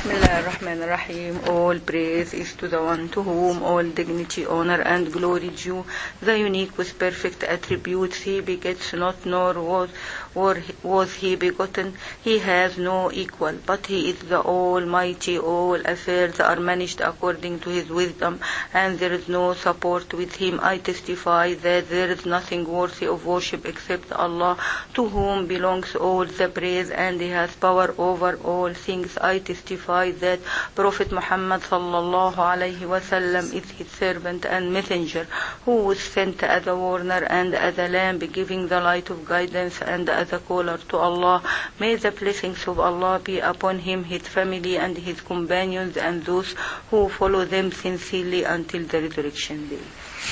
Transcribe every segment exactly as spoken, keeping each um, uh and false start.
Bismillahirrahmanirrahim. All praise is to the one to whom all dignity, honor and glory due, the unique with perfect attributes. He begets not, nor was, or was he begotten. He has no equal, but he is the Almighty. All affairs are managed according to his wisdom, and there is no support with him. I testify that there is nothing worthy of worship except Allah, to whom belongs all the praise, and he has power over all things. I testify that Prophet Muhammad sallallahu alayhi wa sallam is his servant and messenger, who was sent as a warner and as a lamb, giving the light of guidance and as a caller to Allah. May the blessings of Allah be upon him, his family and his companions, and those who follow them sincerely until the resurrection day.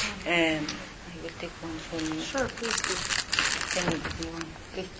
Um, I will take one from you. Sure, please do. Can you give me one? Please.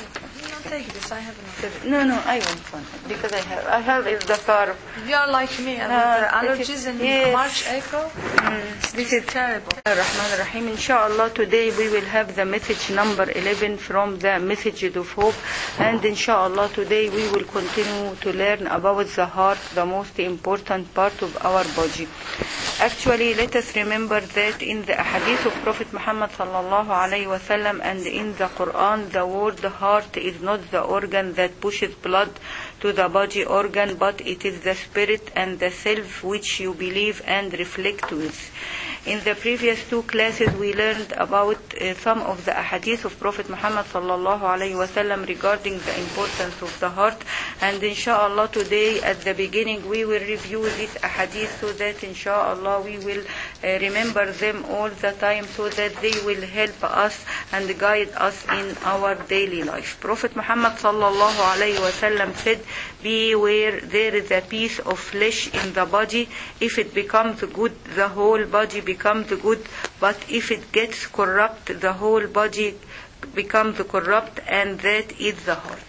No, take this. I have enough. No, no, I want one because I have. I have is the car. You are like me, and Uh, with the allergies and yes. March, April. Mm, This is terrible. Rahman Rahim. Inshallah, today we will have the message number eleven from the Messages of Hope, and inshallah today we will continue to learn about the heart, the most important part of our body. Actually, let us remember that in the hadith of Prophet Muhammad sallallahu alaihi wasallam and in the Quran, the word heart is not the organ that pushes blood to the body organ, but it is the spirit and the self which you believe and reflect with. In the previous two classes, we learned about uh, some of the ahadith of Prophet Muhammad sallallahu alaihi wasallam regarding the importance of the heart. And inshallah, today at the beginning, we will review these ahadith so that inshallah we will uh, remember them all the time, so that they will help us and guide us in our daily life. Prophet Muhammad sallallahu alaihi wasallam said, "Beware, there is a piece of flesh in the body. If it becomes good, the whole body becomes good. But if it gets corrupt, the whole body becomes corrupt, and that is the heart."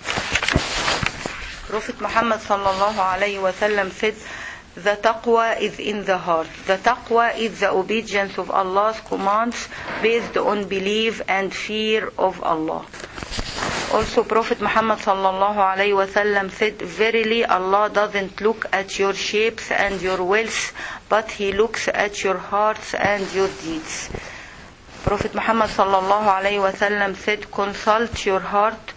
Prophet Muhammad sallallahu alaihi wasallam said, "The taqwa is in the heart." The taqwa is the obedience of Allah's commands based on belief and fear of Allah. Also, Prophet Muhammad sallallahu alaihi wasallam said, "Verily, Allah doesn't look at your shapes and your wealth, but He looks at your hearts and your deeds." Prophet Muhammad sallallahu alaihi wasallam said, "Consult your heart.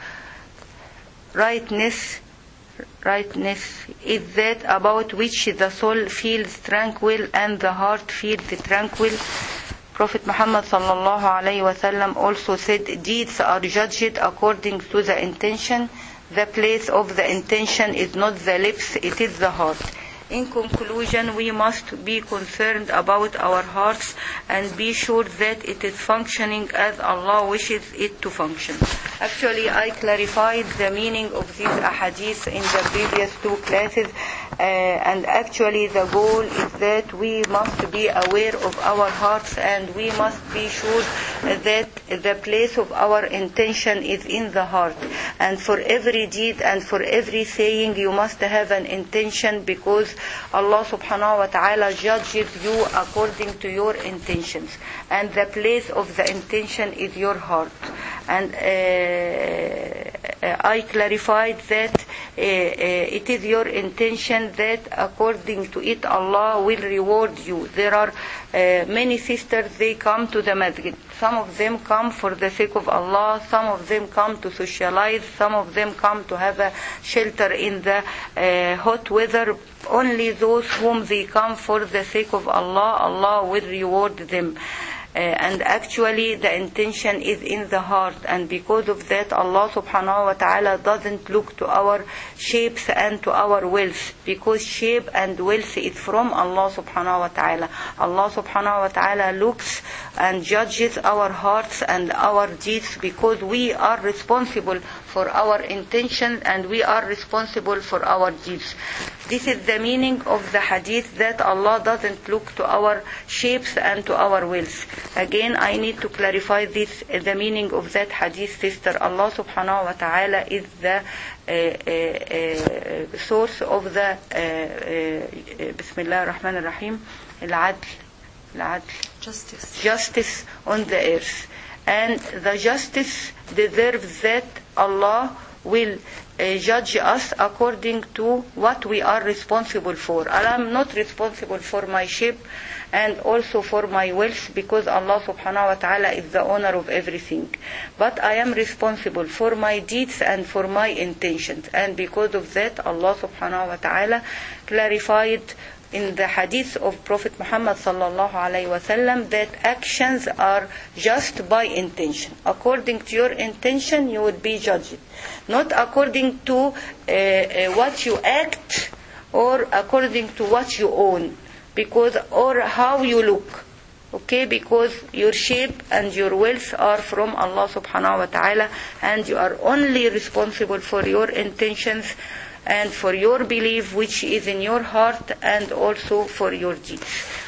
Rightness, rightness is that about which the soul feels tranquil and the heart feels tranquil." Prophet Muhammad sallallahu alaihi wasallam also said, "Deeds are judged according to the intention. The place of the intention is not the lips, it is the heart." In conclusion, we must be concerned about our hearts and be sure that it is functioning as Allah wishes it to function. Actually, I clarified the meaning of these ahadith in the previous two classes, uh, and actually the goal is that we must be aware of our hearts, and we must be sure that the place of our intention is in the heart. And for every deed and for every saying, you must have an intention, because Allah subhanahu wa ta'ala judges you according to your intentions, and the place of the intention is your heart. And uh, I clarified that uh, uh, it is your intention that according to it Allah will reward you. There are uh, many sisters, they come to the masjid. Some of them come for the sake of Allah, some of them come to socialize, some of them come to have a shelter in the uh, hot weather. Only those whom they come for the sake of Allah, Allah will reward them. Uh, and actually the intention is in the heart, and because of that Allah subhanahu wa ta'ala doesn't look to our shapes and to our wealth, because shape and wealth is from Allah subhanahu wa ta'ala. Allah subhanahu wa ta'ala looks and judges our hearts and our deeds, because we are responsible for our intention and we are responsible for our deeds. This is the meaning of the hadith, that Allah doesn't look to our shapes and to our wealth. Again, I need to clarify this, the meaning of that hadith, sister. Allah subhanahu wa ta'ala is the uh, uh, uh, source of the uh, uh, Bismillah ar-Rahman ar-Rahim, al-Adl, al-Adl, Justice. justice on the earth. And the justice deserves that Allah will uh, judge us according to what we are responsible for. And I'm not responsible for my ship and also for my wealth, because Allah subhanahu wa ta'ala is the owner of everything. But I am responsible for my deeds and for my intentions. And because of that, Allah subhanahu wa ta'ala clarified in the hadith of Prophet Muhammad sallallahu alayhi wa sallam that actions are just by intention. According to your intention, you would be judged. Not according to uh, uh, what you act or according to what you own, because or how you look. Okay, because your shape and your wealth are from Allah subhanahu wa ta'ala, and you are only responsible for your intentions and for your belief which is in your heart, and also for your deeds.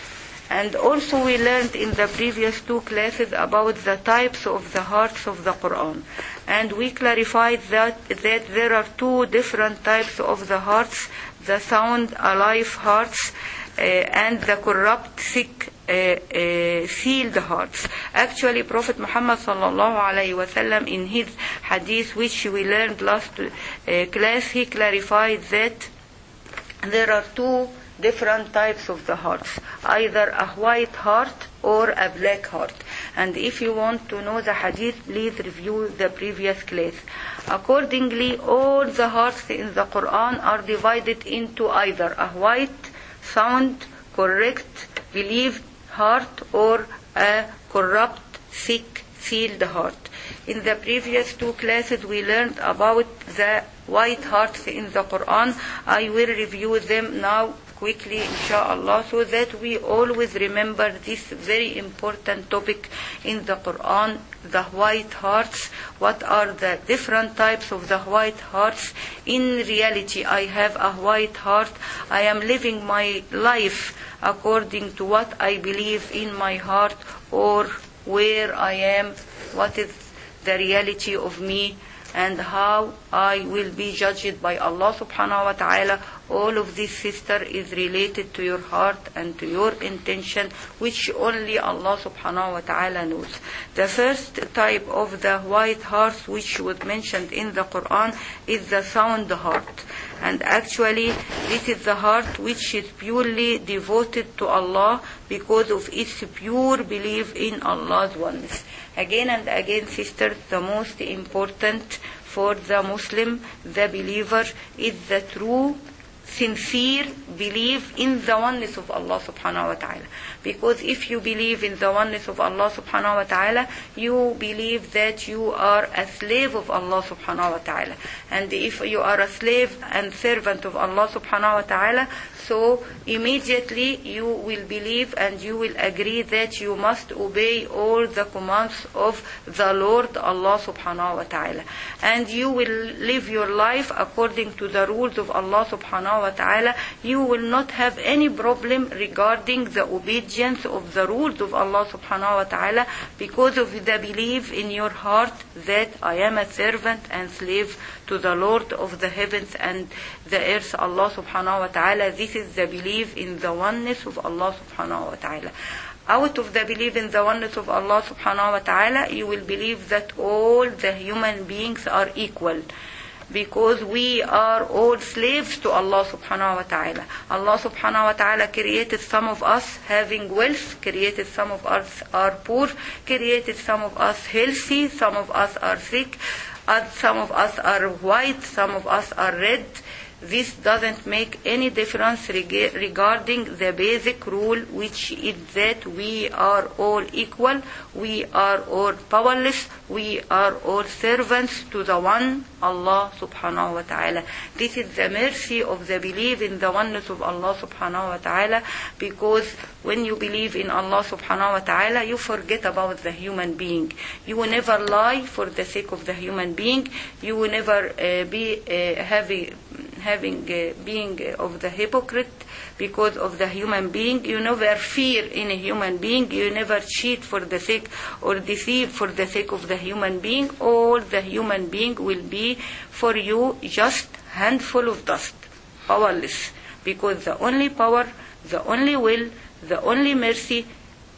And also we learned in the previous two classes about the types of the hearts of the Quran. And we clarified that, that there are two different types of the hearts: the sound, alive hearts, uh, and the corrupt, sick, uh, uh, sealed hearts. Actually, Prophet Muhammad sallallahu alayhi wa sallam, in his hadith which we learned last uh, class, he clarified that there are two different types of the hearts: either a white heart or a black heart. And if you want to know the hadith, please review the previous class. Accordingly, all the hearts in the Quran are divided into either a white, sound, correct, believed heart, or a corrupt, sick, sealed heart. In the previous two classes we learned about the white hearts in the Quran. I will review them now quickly, inshallah, so that we always remember this very important topic in the Quran, the white hearts. What are the different types of the white hearts? In reality, I have a white heart. I am living my life according to what I believe in my heart, or where I am, what is the reality of me, and how I will be judged by Allah subhanahu wa ta'ala. All of this, sister, is related to your heart and to your intention, which only Allah subhanahu wa ta'ala knows. The first type of the white heart which was mentioned in the Quran is the sound heart. And actually, this is the heart which is purely devoted to Allah because of its pure belief in Allah's oneness. Again and again, sisters, the most important for the Muslim, the believer, is the true, sincere belief in the oneness of Allah subhanahu wa ta'ala. Because if you believe in the oneness of Allah subhanahu wa ta'ala, you believe that you are a slave of Allah subhanahu wa ta'ala. And if you are a slave and servant of Allah subhanahu wa ta'ala, so immediately you will believe and you will agree that you must obey all the commands of the Lord Allah subhanahu wa ta'ala. And you will live your life according to the rules of Allah subhanahu wa ta'ala. You will not have any problem regarding the obedience of the rules of Allah subhanahu wa ta'ala, because of the belief in your heart that I am a servant and slave to the Lord of the heavens and the earth, Allah subhanahu wa ta'ala. This is the belief in the oneness of Allah subhanahu wa ta'ala. Out of the belief in the oneness of Allah subhanahu wa ta'ala, you will believe that all the human beings are equal, because we are all slaves to Allah subhanahu wa ta'ala. Allah subhanahu wa ta'ala created some of us having wealth, created some of us are poor, created some of us healthy, some of us are sick, some of us are white, some of us are red. This doesn't make any difference reg- regarding the basic rule, which is that we are all equal, we are all powerless, we are all servants to the one Allah subhanahu wa ta'ala. This is the mercy of the belief in the oneness of Allah subhanahu wa ta'ala, because when you believe in Allah subhanahu wa ta'ala, you forget about the human being. You will never lie for the sake of the human being. You will never uh, be uh, heavy having uh, being uh, of the hypocrite because of the human being. You never fear in a human being. You never cheat for the sake or deceive for the sake of the human being. All the human being will be for you just handful of dust, powerless, because the only power, the only will, the only mercy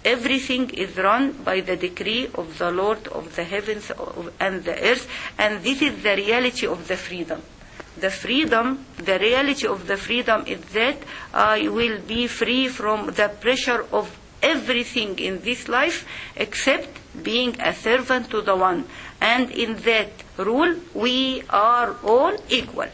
everything is run by the decree of the Lord of the heavens and the earth, and this is the reality of the freedom. The freedom, the reality of the freedom is that I will be free from the pressure of everything in this life except being a servant to the one. And in that rule, we are all equal.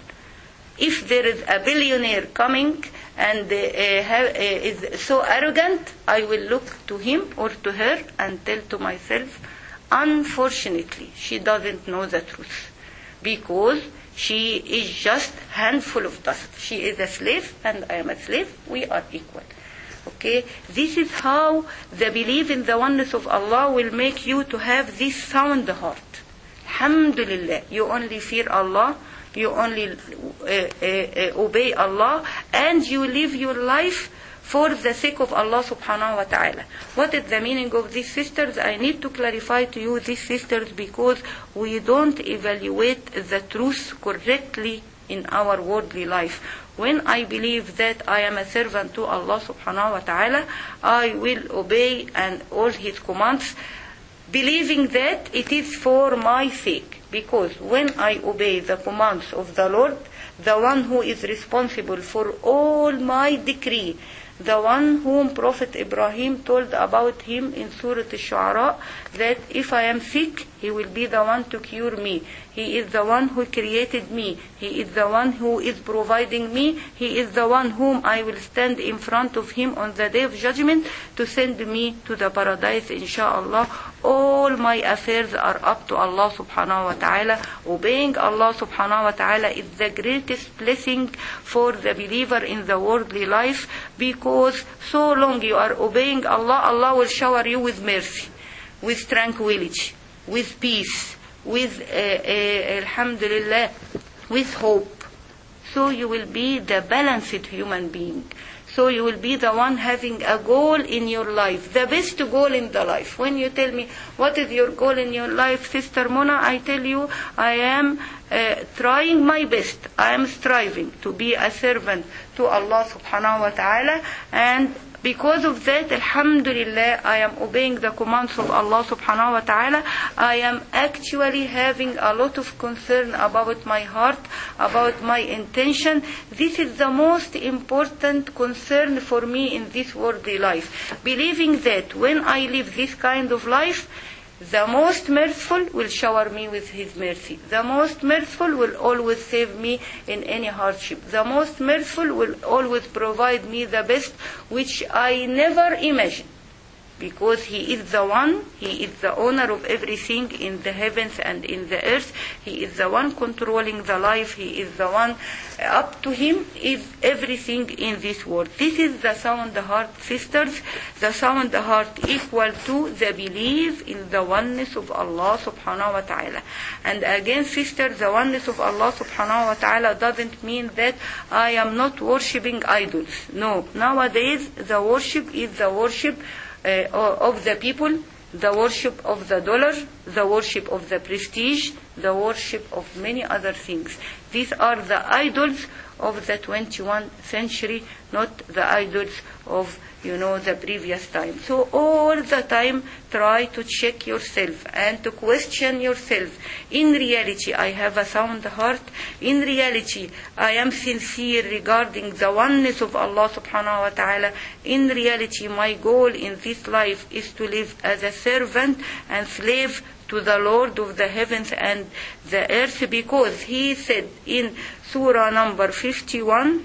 If there is a billionaire coming and uh, have, uh, is so arrogant, I will look to him or to her and tell to myself, unfortunately, she doesn't know the truth, because she is just a handful of dust. She is a slave and I am a slave. We are equal. Okay, this is how the belief in the oneness of Allah will make you to have this sound heart. Alhamdulillah, you only fear Allah, you only uh, uh, uh, obey Allah, and you live your life for the sake of Allah subhanahu wa ta'ala. What is the meaning of these sisters? I need to clarify to you these sisters, because we don't evaluate the truth correctly in our worldly life. When I believe that I am a servant to Allah subhanahu wa ta'ala, I will obey and all His commands, believing that it is for my sake. Because when I obey the commands of the Lord, the one who is responsible for all my decree, the one whom Prophet Ibrahim told about him in Surah Al-Shu'ara, that if I am sick, he will be the one to cure me. He is the one who created me. He is the one who is providing me. He is the one whom I will stand in front of him on the day of judgment to send me to the paradise, inshaAllah. All my affairs are up to Allah subhanahu wa ta'ala. Obeying Allah subhanahu wa ta'ala is the greatest blessing for the believer in the worldly life, because so long you are obeying Allah, Allah will shower you with mercy, with tranquility, with peace, with uh, uh, alhamdulillah, with hope. So you will be the balanced human being. So you will be the one having a goal in your life, the best goal in the life. When you tell me, what is your goal in your life, Sister Mona, I tell you, I am uh, trying my best. I am striving to be a servant to Allah subhanahu wa ta'ala, and because of that, alhamdulillah, I am obeying the commands of Allah subhanahu wa ta'ala. I am actually having a lot of concern about my heart, about my intention. This is the most important concern for me in this worldly life. Believing that when I live this kind of life, the most merciful will shower me with His mercy. The most merciful will always save me in any hardship. The most merciful will always provide me the best, which I never imagined. Because He is the one, He is the owner of everything in the heavens and in the earth. He is the one controlling the life. He is the one, up to Him is everything in this world. This is the sound heart, sisters. The sound heart equal to the belief in the oneness of Allah subhanahu wa ta'ala. And again, sisters, the oneness of Allah subhanahu wa ta'ala doesn't mean that I am not worshipping idols. No. Nowadays, the worship is the worship Uh, of the people, the worship of the dollar, the worship of the prestige, the worship of many other things. These are the idols of the twenty-first century, not the idols of, you know, the previous time. So all the time try to check yourself and to question yourself. In reality, I have a sound heart. In reality, I am sincere regarding the oneness of Allah subhanahu wa ta'ala. In reality, my goal in this life is to live as a servant and slave to the Lord of the heavens and the earth, because He said in Surah number fifty-one,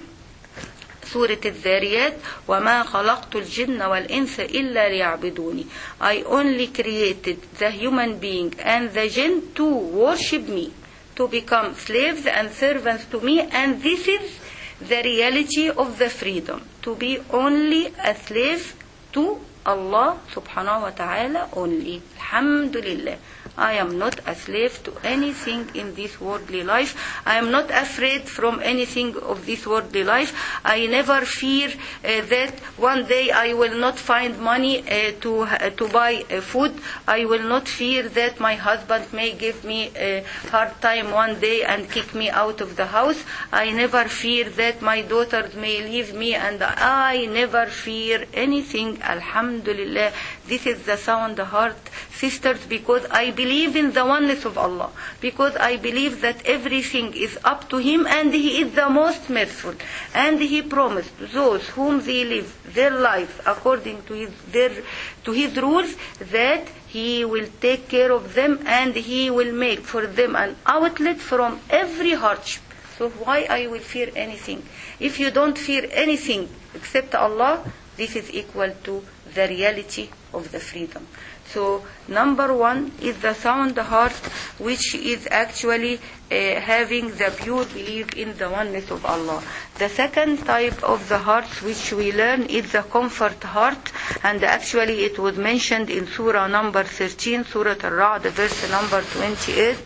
Surah Al-Dhariyat, وَمَا خَلَقْتُ الْجِنَّ وَالْإِنسَ إِلَّا لِيَعْبُدُونِ. I only created the human being and the jinn to worship me, to become slaves and servants to me, and this is the reality of the freedom, to be only a slave to Allah subhanahu wa ta'ala only. Alhamdulillah. I am not a slave to anything in this worldly life. I am not afraid from anything of this worldly life. I never fear uh, that one day I will not find money uh, to uh, to buy uh, food. I will not fear that my husband may give me a hard time one day and kick me out of the house. I never fear that my daughters may leave me, and I never fear anything. Alhamdulillah. This is the sound heart, sisters, because I believe in the oneness of Allah. Because I believe that everything is up to Him and He is the most merciful. And He promised those whom they live their life according to His, their, to His rules, that He will take care of them and He will make for them an outlet from every hardship. So why I will fear anything? If you don't fear anything except Allah, this is equal to the reality of the freedom. So number one is the sound heart, which is actually uh, having the pure belief in the oneness of Allah. The second type of the hearts which we learn is the comfort heart, and actually it was mentioned in Surah number thirteen, Surah Al-Ra'd, verse number twenty-eight.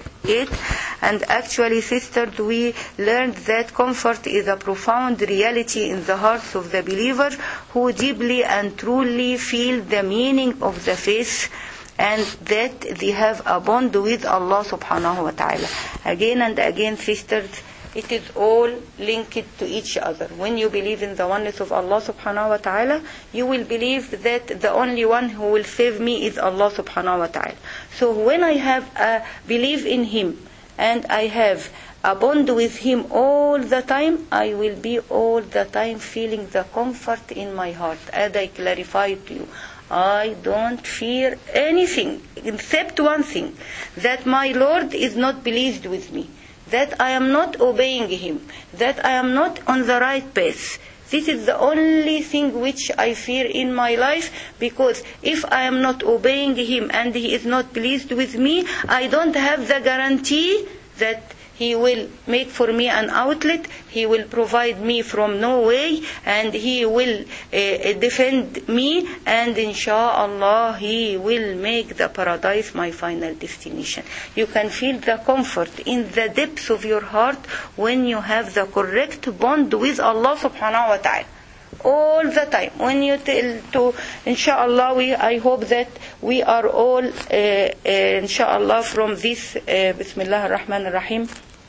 And actually, sisters, we learned that comfort is a profound reality in the hearts of the believer who deeply and truly feel the meaning of the faith, and that they have a bond with Allah subhanahu wa ta'ala. Again and again, sisters, it is all linked to each other. When you believe in the oneness of Allah subhanahu wa ta'ala, you will believe that the only one who will save me is Allah subhanahu wa ta'ala. So when I have a belief in Him and I have a bond with Him all the time, I will be all the time feeling the comfort in my heart. As I clarified to you, I don't fear anything except one thing, that my Lord is not pleased with me, that I am not obeying Him, that I am not on the right path. This is the only thing which I fear in my life, because if I am not obeying Him and He is not pleased with me, I don't have the guarantee that He will make for me an outlet, He will provide me from no way, and He will uh, defend me, and inshallah He will make the paradise my final destination. You can feel the comfort in the depths of your heart when you have the correct bond with Allah subhanahu wa ta'ala. All the time. When you tell to, inshallah, we, I hope that we are all, uh, uh, inshallah, from this, uh, Bismillah ar-Rahman ar-Rahim,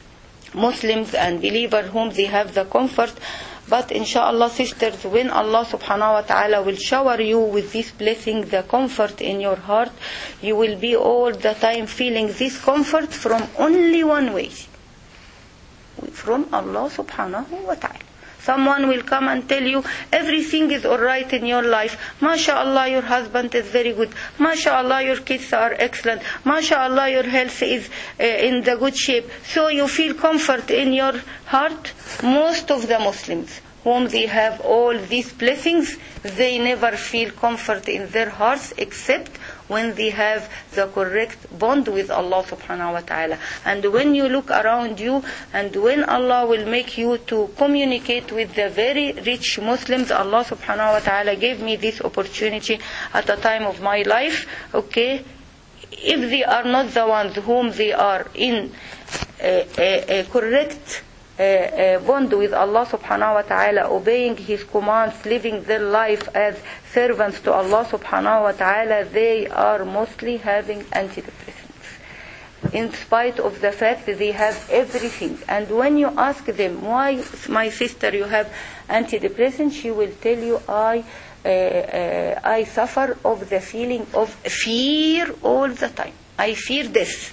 Muslims and believers whom they have the comfort. But inshallah, sisters, when Allah subhanahu wa ta'ala will shower you with this blessing, the comfort in your heart, you will be all the time feeling this comfort from only one way, from Allah subhanahu wa ta'ala. Someone will come and tell you everything is alright in your life. MashaAllah, your husband is very good. MashaAllah, your kids are excellent. MashaAllah, your health is uh, in the good shape. So you feel comfort in your heart. Most of the Muslims whom they have all these blessings, they never feel comfort in their hearts except when they have the correct bond with Allah subhanahu wa ta'ala. And when you look around you, and when Allah will make you to communicate with the very rich Muslims, Allah subhanahu wa ta'ala gave me this opportunity at a time of my life, okay, if they are not the ones whom they are in a, a, a correct Uh, uh, bond with Allah subhanahu wa ta'ala, obeying His commands, living their life as servants to Allah subhanahu wa ta'ala, they are mostly having antidepressants. In spite of the fact that they have everything. And when you ask them, why, my sister, you have antidepressants, she will tell you, I, uh, uh, I suffer of the feeling of fear all the time. I fear death.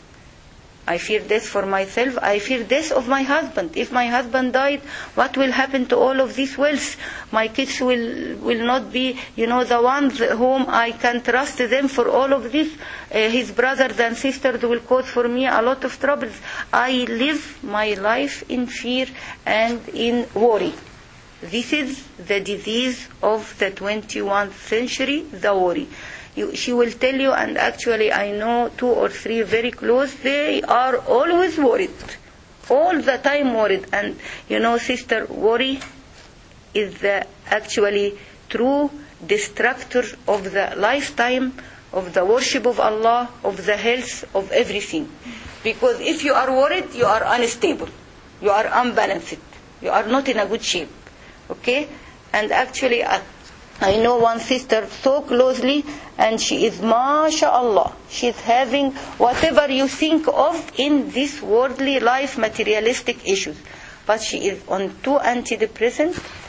I fear death for myself. I fear death of my husband. If my husband died, what will happen to all of this wealth? My kids will will not be, you know, the ones whom I can trust them for all of this. Uh, his brothers and sisters will cause for me a lot of troubles. I live my life in fear and in worry. This is the disease of the twenty-first century, the worry. You, she will tell you, and actually I know two or three very close, they are always worried. All the time worried. And you know, sister, worry is the actually true destructor of the lifetime, of the worship of Allah, of the health, of everything. Because if you are worried, you are unstable. You are unbalanced. You are not in a good shape. Okay? And actually, uh, I know one sister so closely, and she is, mashallah, she is having whatever you think of in this worldly life, materialistic issues. But she is on two antidepressants,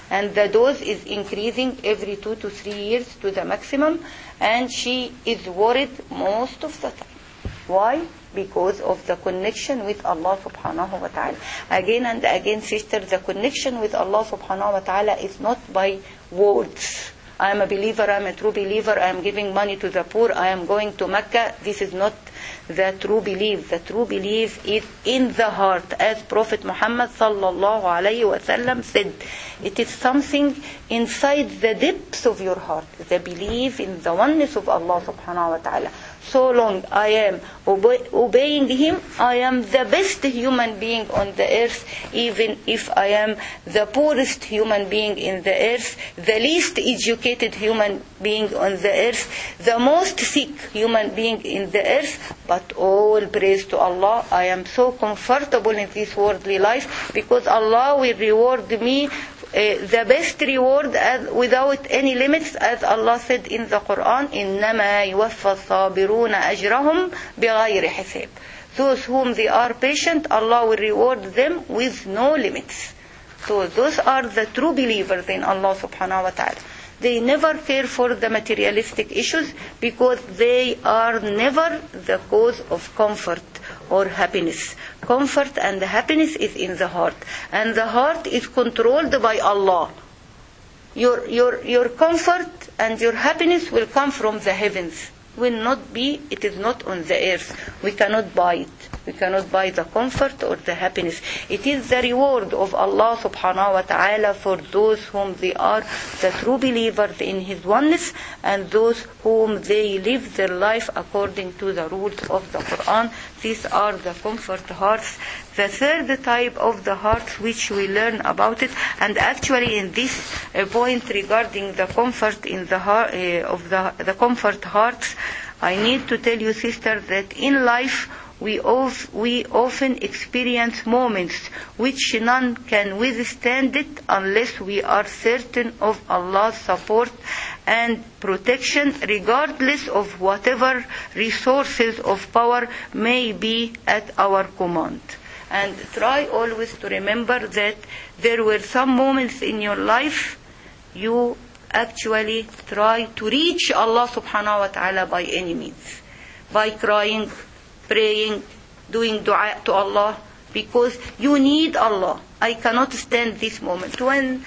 and the dose is increasing every two to three years to the maximum, and she is worried most of the time. Why? Because of the connection with Allah subhanahu wa ta'ala. Again and again, sister, the connection with Allah subhanahu wa ta'ala is not by words. I am a believer, I am a true believer, I am giving money to the poor, I am going to Mecca. This is not the true belief. The true belief is in the heart. As Prophet Muhammad sallallahu alayhi wa sallam said, it is something inside the depths of your heart. The belief in the oneness of Allah subhanahu wa ta'ala. So long I am obe- obeying Him, I am the best human being on the earth, even if I am the poorest human being in the earth, the least educated human being on the earth, the most sick human being in the earth. But all praise to Allah, I am so comfortable in this worldly life because Allah will reward me Uh, the best reward as, without any limits, as Allah said in the Quran, إِنَّمَا يُوَفَّى الصَّابِرُونَ أَجْرَهُمْ بِغَيْرِ حِسَابٍ. Those whom they are patient, Allah will reward them with no limits. So those are the true believers in Allah subhanahu wa ta'ala. They never care for the materialistic issues because they are never the cause of comfort or happiness. Comfort and happiness is in the heart, and the heart is controlled by Allah. Your your your comfort and your happiness will come from the heavens. Will not be, it is not on the earth. We cannot buy it. We cannot buy the comfort or the happiness. It is the reward of Allah subhanahu wa ta'ala for those whom they are the true believers in His oneness, and those whom they live their life according to the rules of the Quran. These are the comfort hearts. The third type of the hearts which we learn about it, and actually in this uh, point regarding the comfort in the heart uh, of the, the comfort hearts, I need to tell you, sister, that in life we, of, we often experience moments which none can withstand it unless we are certain of Allah's support and protection, regardless of whatever resources of power may be at our command. And try always to remember that there were some moments in your life you actually try to reach Allah subhanahu wa ta'ala by any means. By crying, praying, doing dua to Allah, because you need Allah. I cannot stand this moment. When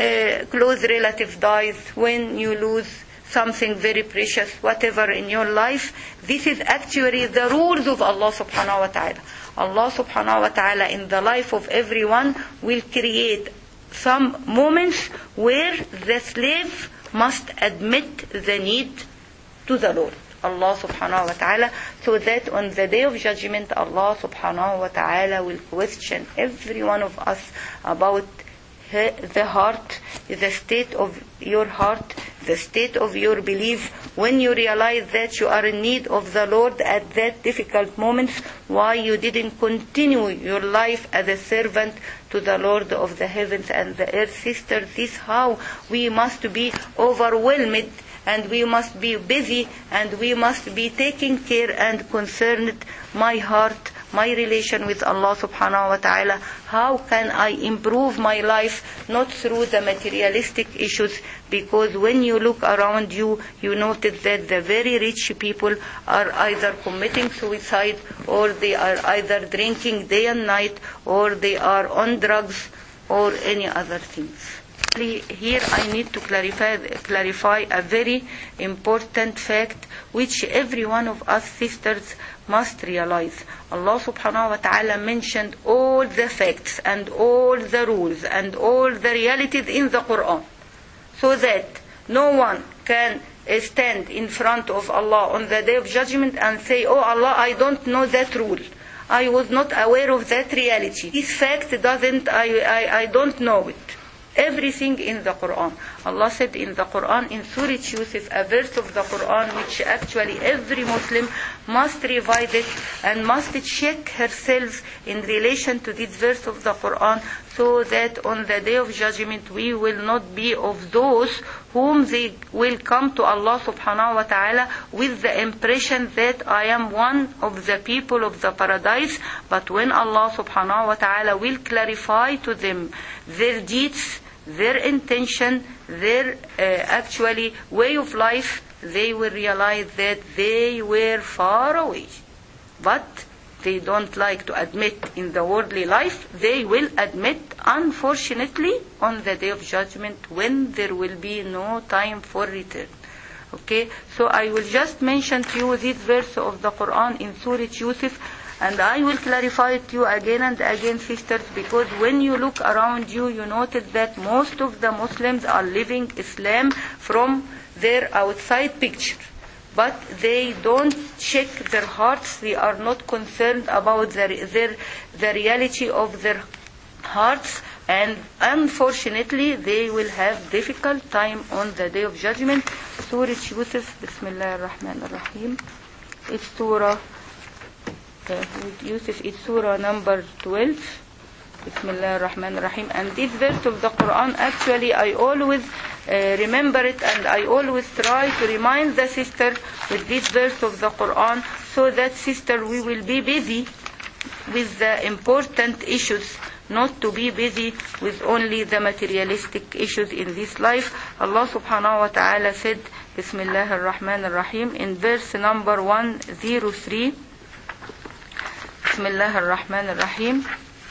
a close relative dies, when you lose something very precious, whatever in your life, this is actually the rules of Allah subhanahu wa ta'ala. Allah subhanahu wa ta'ala in the life of everyone will create some moments where the slave must admit the need to the Lord, Allah subhanahu wa ta'ala, so that on the day of judgment, Allah subhanahu wa ta'ala will question every one of us about the heart, the state of your heart, the state of your belief. When you realize that you are in need of the Lord at that difficult moment, why you didn't continue your life as a servant to the Lord of the heavens and the earth. Sister, this is how we must be overwhelmed, and we must be busy, and we must be taking care and concerned. My heart, my relation with Allah subhanahu wa ta'ala, how can I improve my life? Not through the materialistic issues, because when you look around you, you notice that the very rich people are either committing suicide, or they are either drinking day and night, or they are on drugs, or any other things. Here I need to clarify, clarify a very important fact which every one of us sisters must realize. Allah subhanahu wa ta'ala mentioned all the facts and all the rules and all the realities in the Quran, so that no one can stand in front of Allah on the day of judgment and say, oh Allah, I don't know that rule. I was not aware of that reality. This fact doesn't, I, I, I don't know it. Everything in the Quran. Allah said in the Quran, in Surah Yusuf, a verse of the Quran which actually every Muslim must revise it and must check herself in relation to this verse of the Quran, so that on the day of judgment we will not be of those whom they will come to Allah subhanahu wa ta'ala with the impression that I am one of the people of the paradise. But when Allah subhanahu wa ta'ala will clarify to them their deeds, their intention, their uh, actually way of life, they will realize that they were far away. But they don't like to admit in the worldly life. They will admit, unfortunately, on the day of judgment, when there will be no time for return. Okay, so I will just mention to you this verse of the Quran in Surah Yusuf, and I will clarify it to you again and again, sisters, because when you look around you, you notice that most of the Muslims are living Islam from their outside picture. But they don't check their hearts. They are not concerned about their, their, the reality of their hearts. And unfortunately, they will have difficult time on the day of judgment. Surah Yusuf, Bismillah ar-Rahman ar-Rahim. It's Surah, uh, Yusuf, it's Surah number twelve. Bismillah ar-Rahman ar-Rahim. And this verse of the Quran, actually, I always uh, remember it, and I always try to remind the sister with this verse of the Quran, so that, sister, we will be busy with the important issues, not to be busy with only the materialistic issues in this life. Allah subhanahu wa ta'ala said, Bismillah ar-Rahman ar-Rahim, in verse number one oh three, Bismillah ar-Rahman ar-Rahim.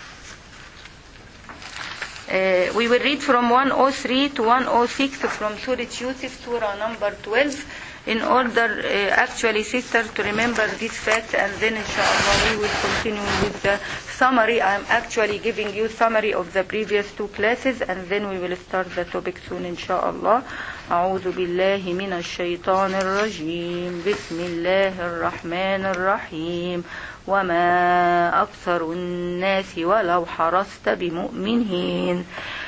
Uh, we will read from one oh three to one oh six from Surah Yusuf, Surah number twelve, in order, uh, actually, sister, to remember this fact, and then inshallah we will continue with the summary. I am actually giving you summary of the previous two classes, and then we will start the topic soon, inshallah. أعوذ بالله من الشيطان الرجيم بسم الله الرحمن الرحيم وما أكثر الناس ولو حرصت بمؤمنين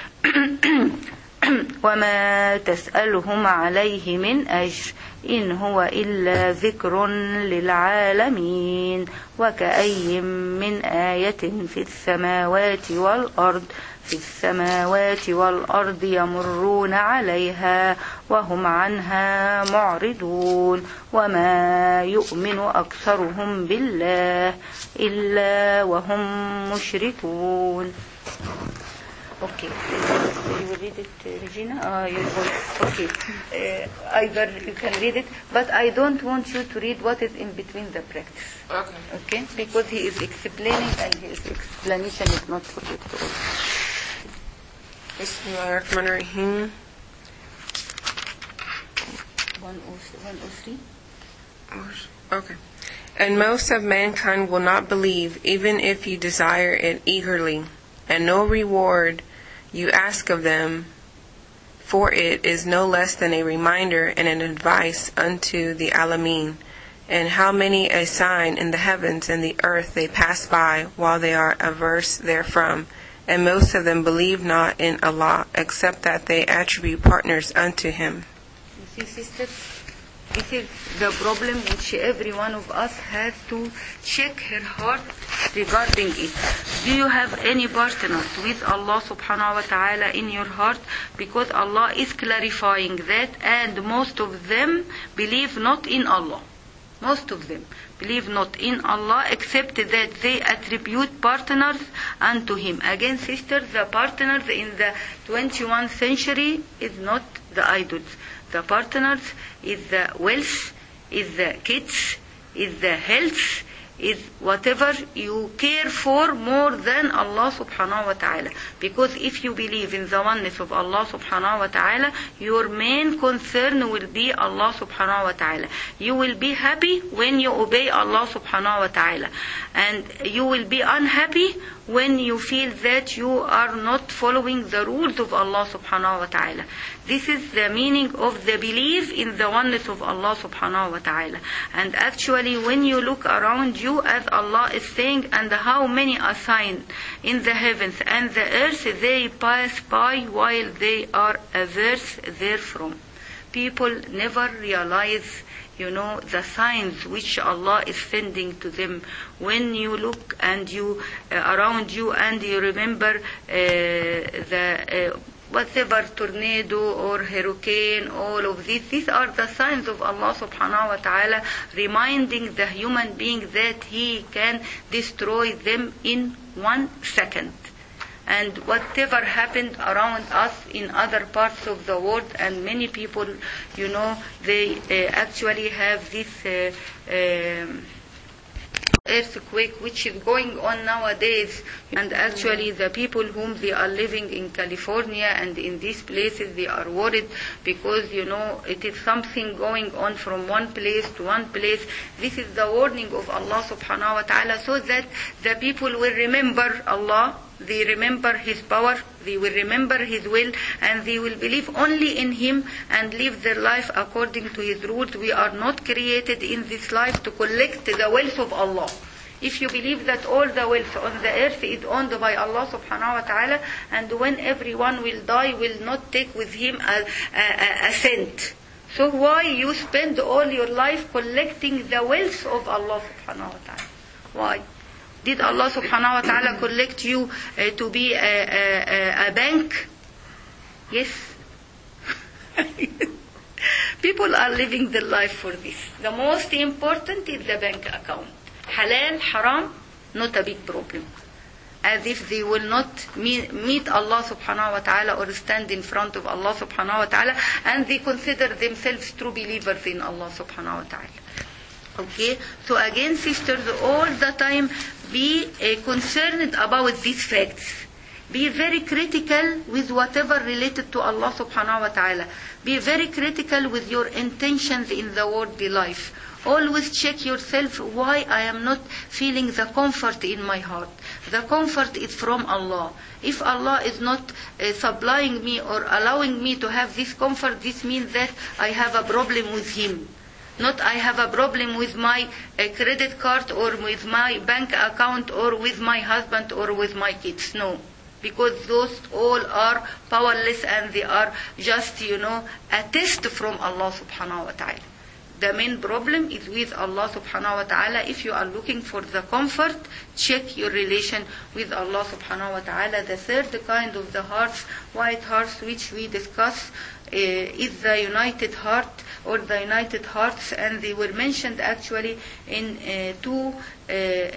وما تسألهم عليه من أجر إن هو إلا ذكر للعالمين وكأي من آية في السماوات والأرض في السماوات والأرض يمرون عليها وهم عنها معرضون وما يؤمن أكثرهم بالله إلا وهم مشركون. Okay, you will read it, uh, Regina? Uh, you will. Okay, uh, either you can read it, but I don't want you to read what is in between the practice. Okay. Okay, because he is explaining, and his explanation is not for you to all. Bismillahirrahmanirrahim. one oh three. Okay. And most of mankind will not believe, even if you desire it eagerly, and no reward you ask of them for it is no less than a reminder and an advice unto the Alameen. And how many a sign in the heavens and the earth they pass by while they are averse therefrom. And most of them believe not in Allah, except that they attribute partners unto Him. You see, sisters, this is the problem which every one of us has to check her heart regarding it. Do you have any partners with Allah subhanahu wa ta'ala in your heart? Because Allah is clarifying that, and most of them believe not in Allah. Most of them believe not in Allah, except that they attribute partners unto Him. Again, sisters, the partners in the twenty-first century is not the idols. The partners is the wealth, is the kids, is the health, is whatever you care for more than Allah subhanahu wa ta'ala. Because if you believe in the oneness of Allah subhanahu wa ta'ala, your main concern will be Allah subhanahu wa ta'ala. You will be happy when you obey Allah subhanahu wa ta'ala. And you will be unhappy when you feel that you are not following the rules of Allah subhanahu wa ta'ala. This is the meaning of the belief in the oneness of Allah subhanahu wa ta'ala. And actually, when you look around you, as Allah is saying, and how many are signs in the heavens and the earth, they pass by while they are averse therefrom. People never realize, you know, the signs which Allah is sending to them. When you look and you uh, around you and you remember uh, the uh, whatever tornado or hurricane, all of these, these are the signs of Allah subhanahu wa ta'ala reminding the human being that He can destroy them in one second. and whatever happened around us in other parts of the world, and many people, you know, they uh, actually have this uh, um, earthquake which is going on nowadays, and actually the people whom they are living in California and in these places, they are worried because, you know, it is something going on from one place to one place. This is the warning of Allah subhanahu wa ta'ala, so that the people will remember Allah, they remember His power, they will remember His will, and they will believe only in Him and live their life according to His rules. We are not created in this life to collect the wealth of Allah. If you believe that all the wealth on the earth is owned by Allah subhanahu wa ta'ala, and when everyone will die, will not take with him a, a, a cent. So why you spend all your life collecting the wealth of Allah subhanahu wa ta'ala? Why? Did Allah subhanahu wa ta'ala collect you uh, to be a, a, a bank? Yes. People are living their life for this. The most important is the bank account. Halal, haram, not a big problem. As if they will not meet, meet Allah subhanahu wa ta'ala or stand in front of Allah subhanahu wa ta'ala, and they consider themselves true believers in Allah subhanahu wa ta'ala. Okay, so again, sisters, all the time be uh, concerned about these facts. Be very critical with whatever related to Allah subhanahu wa ta'ala. Be very critical with your intentions in the worldly life. Always check yourself, why I am not feeling the comfort in my heart. The comfort is from Allah. If Allah is not uh, supplying me or allowing me to have this comfort, this means that I have a problem with Him. Not I have a problem with my uh, credit card or with my bank account or with my husband or with my kids. No. Because those all are powerless and they are just, you know, a test from Allah subhanahu wa ta'ala. The main problem is with Allah subhanahu wa ta'ala. If you are looking for the comfort, check your relation with Allah subhanahu wa ta'ala. The third kind of the hearts, white hearts, which we discuss, uh, is the united heart or the united hearts, and they were mentioned actually in uh, two uh, uh,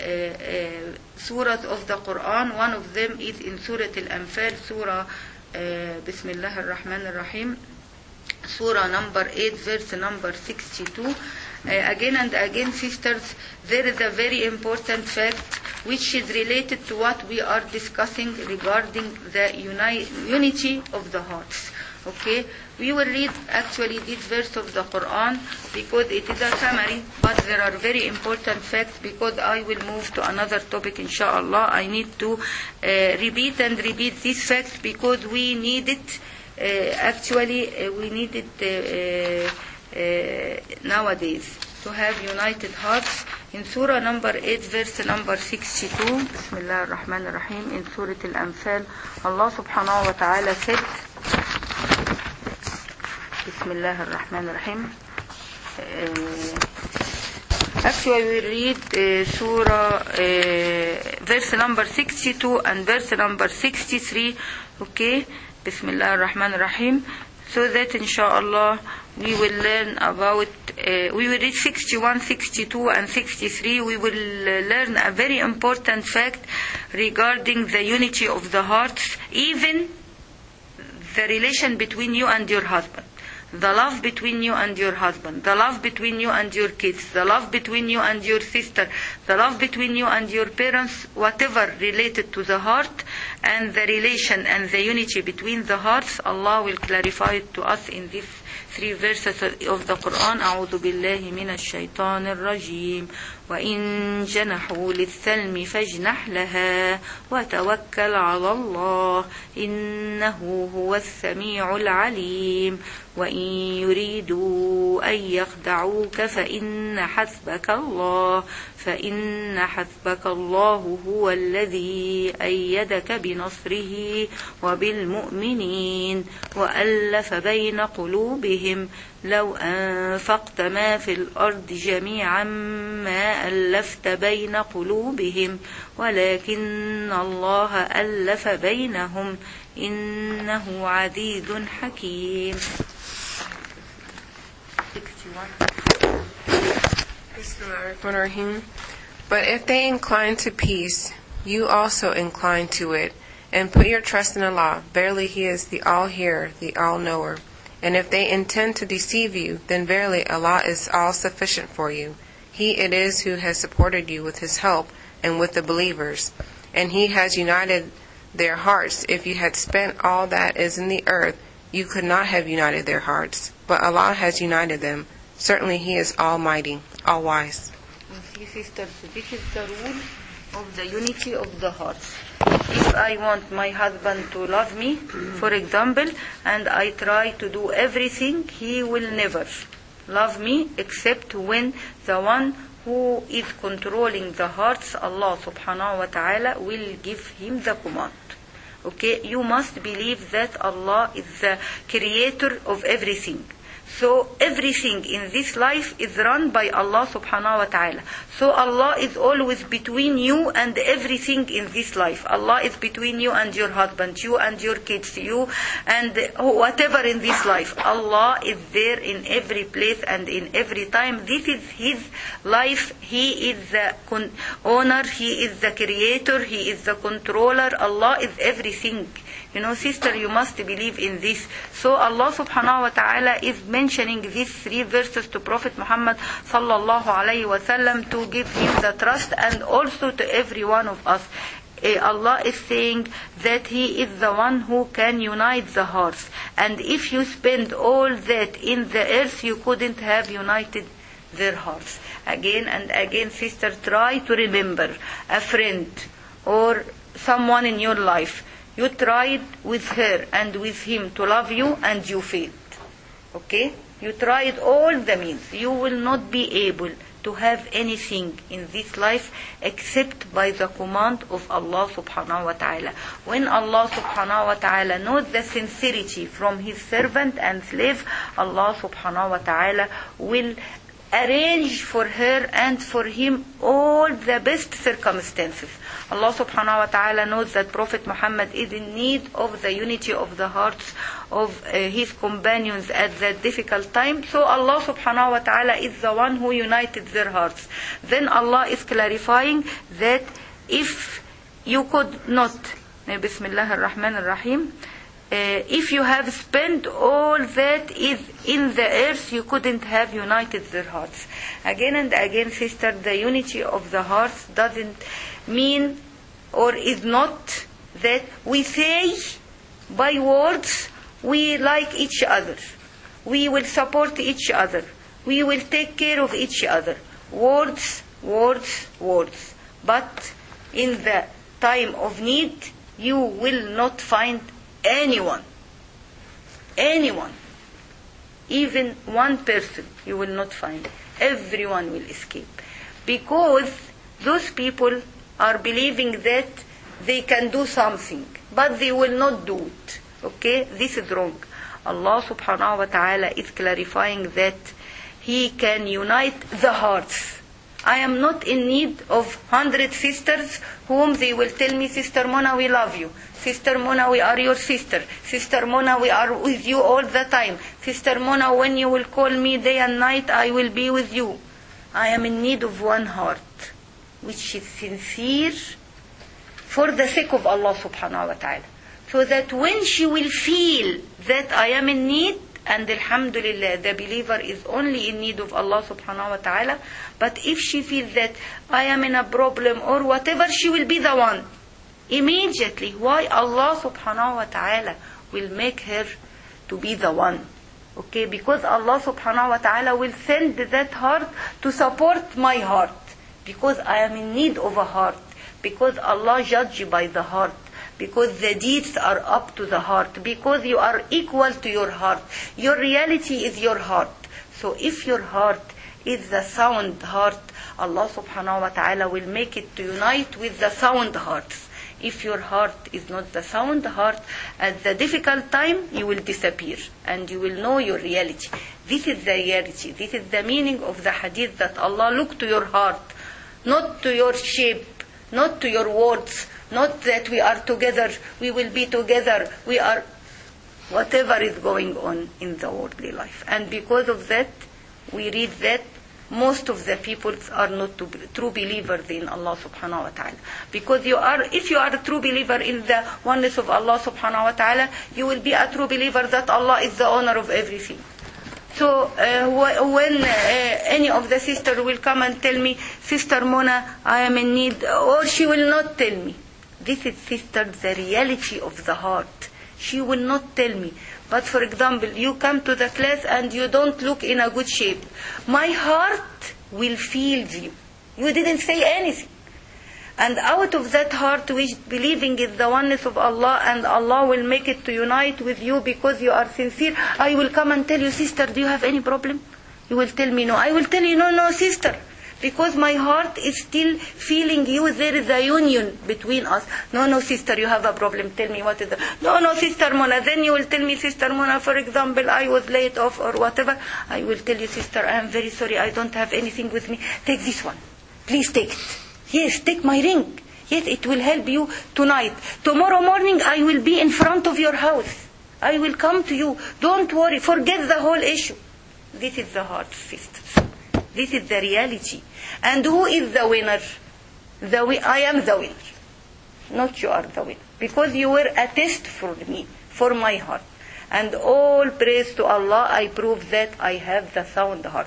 uh, surahs of the Quran. One of them is in Surah Al-Anfal, Surah uh, Bismillah ar-Rahman ar-Rahim, Surah number eight, verse number sixty-two. Uh, again and again, sisters, there is a very important fact which is related to what we are discussing regarding the uni- unity of the hearts. Okay, we will read actually this verse of the Quran because it is a summary, but there are very important facts. Because I will move to another topic, inshallah, I need to uh, repeat and repeat these facts because we need it. Uh, actually, uh, we need it uh, uh, nowadays to have united hearts. In Surah number eight, verse number sixty-two, Bismillah ar-Rahman ar-Rahim, in Surah Al-Anfal, Allah subhanahu wa ta'ala said, Bismillah ar-Rahman ar-Rahim. Uh, actually, we read uh, Surah, uh, verse number sixty-two and verse number sixty-three. Okay, Bismillah ar-Rahman ar-Rahim. So that inshallah we will learn about, uh, we will read sixty-one, sixty-two and sixty-three. We will uh, learn a very important fact regarding the unity of the hearts, even the relation between you and your husband. The love between you and your husband, the love between you and your kids, the love between you and your sister, the love between you and your parents, whatever related to the heart, and the relation and the unity between the hearts, Allah will clarify it to us in these three verses of the Quran. أعوذ بالله من الشيطان الرجيم وإن جنحوا للسلم فاجنح لها وتوكل على الله إنه هو السميع العليم وإن يريدوا أن يخدعوك فإن حسبك الله فإن حسبك الله هو الذي أيدك بنصره وبالمؤمنين وألف بين قلوبهم لو أنفقت ما في الأرض جميعا ما ألفت بين قلوبهم ولكن الله ألف بينهم إنه عزيز حكيم. But if they incline to peace, you also incline to it, And put your trust in Allah. Verily He is the all-hearer, the all-knower. And if they intend to deceive you, then verily Allah is all-sufficient for you. He it is who has supported you with His help and with the believers. And He has united their hearts. If you had spent all that is in the earth, you could not have united their hearts. But Allah has united them. Certainly He is almighty, all-wise. See, sisters, this is the rule of the unity of the hearts. If I want my husband to love me, for example, and I try to do everything, he will never love me except when the one who is controlling the hearts, Allah subhanahu wa ta'ala, will give him the command. Okay, you must believe that Allah is the creator of everything. So everything in this life is run by Allah subhanahu wa ta'ala. So Allah is always between you and everything in this life. Allah is between you and your husband, you and your kids, you and whatever in this life. Allah is there in every place and in every time. This is His life. He is the con- owner, He is the creator, He is the controller. Allah is everything. You know, sister, you must believe in this. So Allah subhanahu wa ta'ala is mentioning these three verses to Prophet Muhammad sallallahu alayhi wa sallam to give him the trust, and also to every one of us. Uh, Allah is saying that He is the one who can unite the hearts. And if you spend all that in the earth, you couldn't have united their hearts. Again and again, sister, try to remember a friend or someone in your life. You tried with her and with him to love you and you failed. Okay? You tried all the means. You will not be able to have anything in this life except by the command of Allah subhanahu wa ta'ala. When Allah subhanahu wa ta'ala knows the sincerity from His servant and slave, Allah subhanahu wa ta'ala will arrange for her and for him all the best circumstances. Allah subhanahu wa ta'ala knows that Prophet Muhammad is in need of the unity of the hearts of uh, his companions at that difficult time. So Allah subhanahu wa ta'ala is the one who united their hearts. Then Allah is clarifying that if you could not, Bismillah ar-Rahman ar-Rahim, Uh, if you have spent all that is in the earth, you couldn't have united their hearts. Again and again, sister, the unity of the hearts doesn't mean or is not that we say by words we like each other, we will support each other, we will take care of each other. Words, words, words. But in the time of need, you will not find anyone, anyone, even one person, you will not find. Everyone will escape. Because those people are believing that they can do something, but they will not do it. Okay? This is wrong. Allah subhanahu wa ta'ala is clarifying that He can unite the hearts. I am not in need of hundred sisters whom they will tell me, Sister Mona, we love you. Sister Mona, we are your sister. Sister Mona, we are with you all the time. Sister Mona, when you will call me day and night, I will be with you. I am in need of one heart, which is sincere for the sake of Allah subhanahu wa ta'ala. So that when she will feel that I am in need, and alhamdulillah, the believer is only in need of Allah subhanahu wa ta'ala, but if she feels that I am in a problem or whatever, she will be the one. Immediately, why Allah subhanahu wa ta'ala will make her to be the one. Okay, because Allah subhanahu wa ta'ala will send that heart to support my heart. Because I am in need of a heart. Because Allah judges by the heart. Because the deeds are up to the heart. Because you are equal to your heart. Your reality is your heart. So if your heart is the sound heart, Allah subhanahu wa ta'ala will make it to unite with the sound hearts. If your heart is not the sound heart, at the difficult time, you will disappear. And you will know your reality. This is the reality. This is the meaning of the hadith, that Allah look to your heart. Not to your shape. Not to your words. Not that we are together, we will be together, we are whatever is going on in the worldly life. And because of that, we read that most of the people are not to be, true believers in Allah subhanahu wa ta'ala. Because you are, if you are a true believer in the oneness of Allah subhanahu wa ta'ala, you will be a true believer that Allah is the owner of everything. So uh, wh- when uh, any of the sisters will come and tell me, Sister Mona, I am in need, or she will not tell me. This is, sister, the reality of the heart. She will not tell me. But for example, you come to the class and you don't look in a good shape. My heart will feel you. You didn't say anything. And out of that heart, which believing in the oneness of Allah, and Allah will make it to unite with you because you are sincere, I will come and tell you, sister, do you have any problem? You will tell me no. I will tell you, no, no, sister. Because my heart is still feeling you. There is a union between us. No, no, sister, you have a problem. Tell me what is it. No, no, Sister Mona. Then you will tell me, Sister Mona, for example, I was late off or whatever. I will tell you, sister, I am very sorry. I don't have anything with me. Take this one. Please take it. Yes, take my ring. Yes, it will help you tonight. Tomorrow morning, I will be in front of your house. I will come to you. Don't worry. Forget the whole issue. This is the heart, sisters. This is the reality. And who is the winner? The wi- I am the winner. Not you are the winner. Because you were a test for me, for my heart. And all praise to Allah, I prove that I have the sound heart.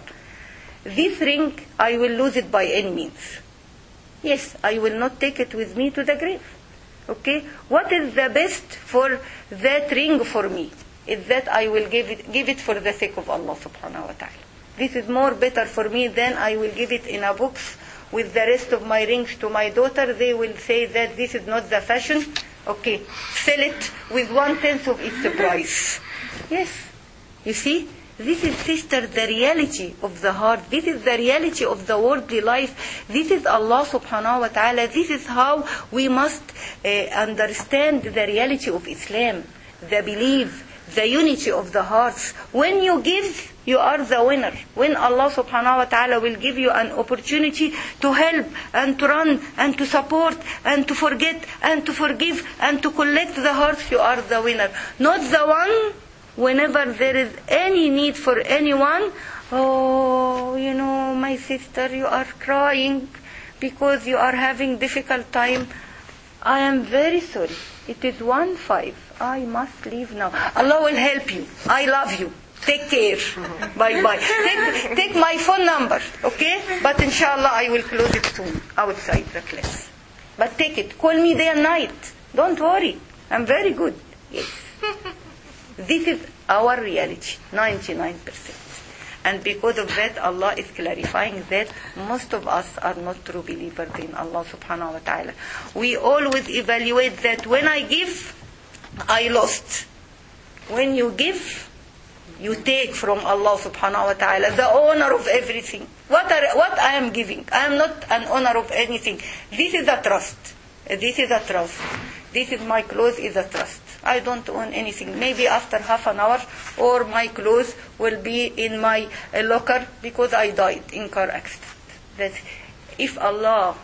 This ring, I will lose it by any means. Yes, I will not take it with me to the grave. Okay? What is the best for that ring for me? Is that I will give it, give it for the sake of Allah subhanahu wa ta'ala. This is more better for me than I will give it in a box with the rest of my rings to my daughter. They will say that this is not the fashion. Okay, sell it with one-tenth of its price. Yes, you see, this is, sister, the reality of the heart. This is the reality of the worldly life. This is Allah subhanahu wa ta'ala. This is how we must uh, understand the reality of Islam, the belief, the unity of the hearts. When you give, you are the winner. When Allah subhanahu wa ta'ala will give you an opportunity to help and to run and to support and to forget and to forgive and to collect the hearts, you are the winner. Not the one, whenever there is any need for anyone, oh, you know, my sister, you are crying because you are having difficult time. I am very sorry. It is one five. I must leave now. Allah will help you. I love you. Take care. Bye bye. Take, take my phone number, okay? But inshallah I will close it soon outside the class. But take it. Call me day and night. Don't worry. I'm very good. Yes. This is our reality. ninety-nine percent. And because of that, Allah is clarifying that most of us are not true believers in Allah subhanahu wa ta'ala. We always evaluate that when I give, I lost. When you give, you take from Allah subhanahu wa ta'ala, the owner of everything. What are, what I am giving? I am not an owner of anything. This is a trust. This is a trust. This is my clothes is a trust. I don't own anything. Maybe after half an hour, or my clothes will be in my uh, locker because I died in car accident. That if Allah,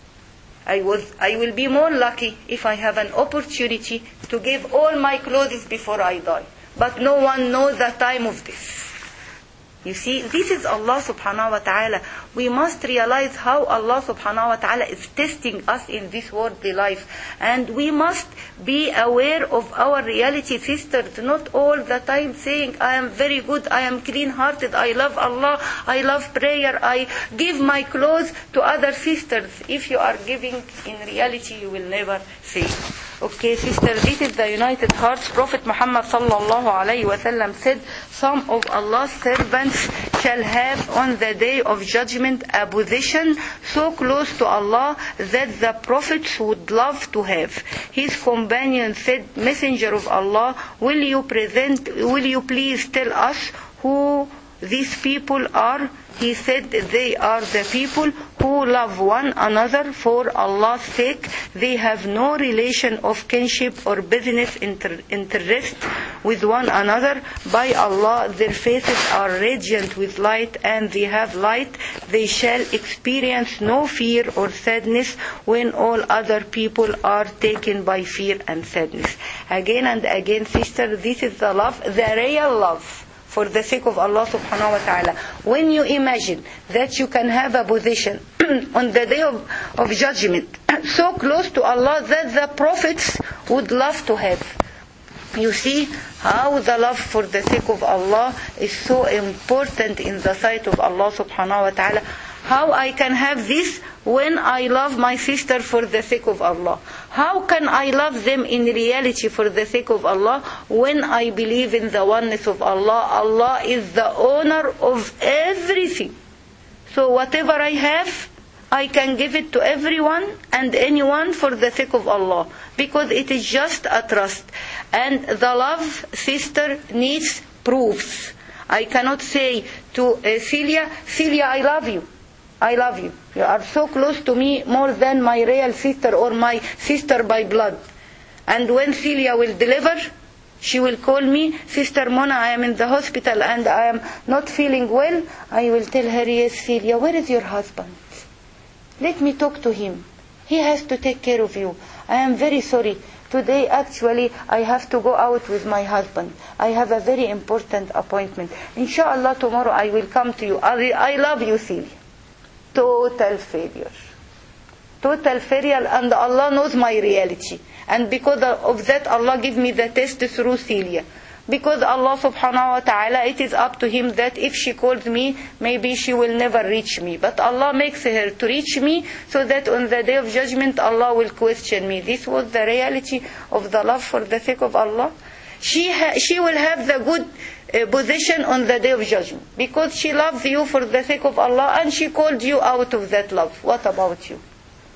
I was, I will be more lucky if I have an opportunity to give all my clothes before I die. But no one knows the time of this. You see, this is Allah subhanahu wa ta'ala. We must realize how Allah subhanahu wa ta'ala is testing us in this worldly life. And we must be aware of our reality, sisters. Not all the time saying, I am very good, I am clean-hearted, I love Allah, I love prayer, I give my clothes to other sisters. If you are giving in reality, you will never say. Okay, sister, this is the united hearts. Prophet Muhammad sallallahu alayhi wa sallam said, some of Allah's servants shall have on the day of judgment a position so close to Allah that the prophets would love to have. His companion said, Messenger of Allah, will you present, will you please tell us who these people are? He said, they are the people who love one another for Allah's sake. They have no relation of kinship or business inter- interest with one another. By Allah, their faces are radiant with light, and they have light. They shall experience no fear or sadness when all other people are taken by fear and sadness. Again and again, sister, this is the love, the real love for the sake of Allah subhanahu wa ta'ala. When you imagine that you can have a position on the day of, of judgment so close to Allah that the prophets would love to have. You see how the love for the sake of Allah is so important in the sight of Allah subhanahu wa ta'ala. How I can have this when I love my sister for the sake of Allah? How can I love them in reality for the sake of Allah when I believe in the oneness of Allah? Allah is the owner of everything. So whatever I have, I can give it to everyone and anyone for the sake of Allah, because it is just a trust. And the love, sister, needs proofs. I cannot say to uh, Celia, Celia, I love you. I love you. You are so close to me, more than my real sister or my sister by blood. And when Celia will deliver, she will call me, Sister Mona, I am in the hospital and I am not feeling well. I will tell her, yes, Celia, where is your husband? Let me talk to him. He has to take care of you. I am very sorry. Today, actually, I have to go out with my husband. I have a very important appointment. Inshallah, tomorrow I will come to you. I, I love you, Celia. Total failure. Total failure, and Allah knows my reality. And because of that, Allah give me the test through Celia. Because Allah subhanahu wa ta'ala, it is up to Him that if she calls me, maybe she will never reach me. But Allah makes her to reach me, so that on the day of judgment, Allah will question me. This was the reality of the love for the sake of Allah. She ha- she will have the good uh, position on the day of judgment, because she loves you for the sake of Allah, and she called you out of that love. What about you?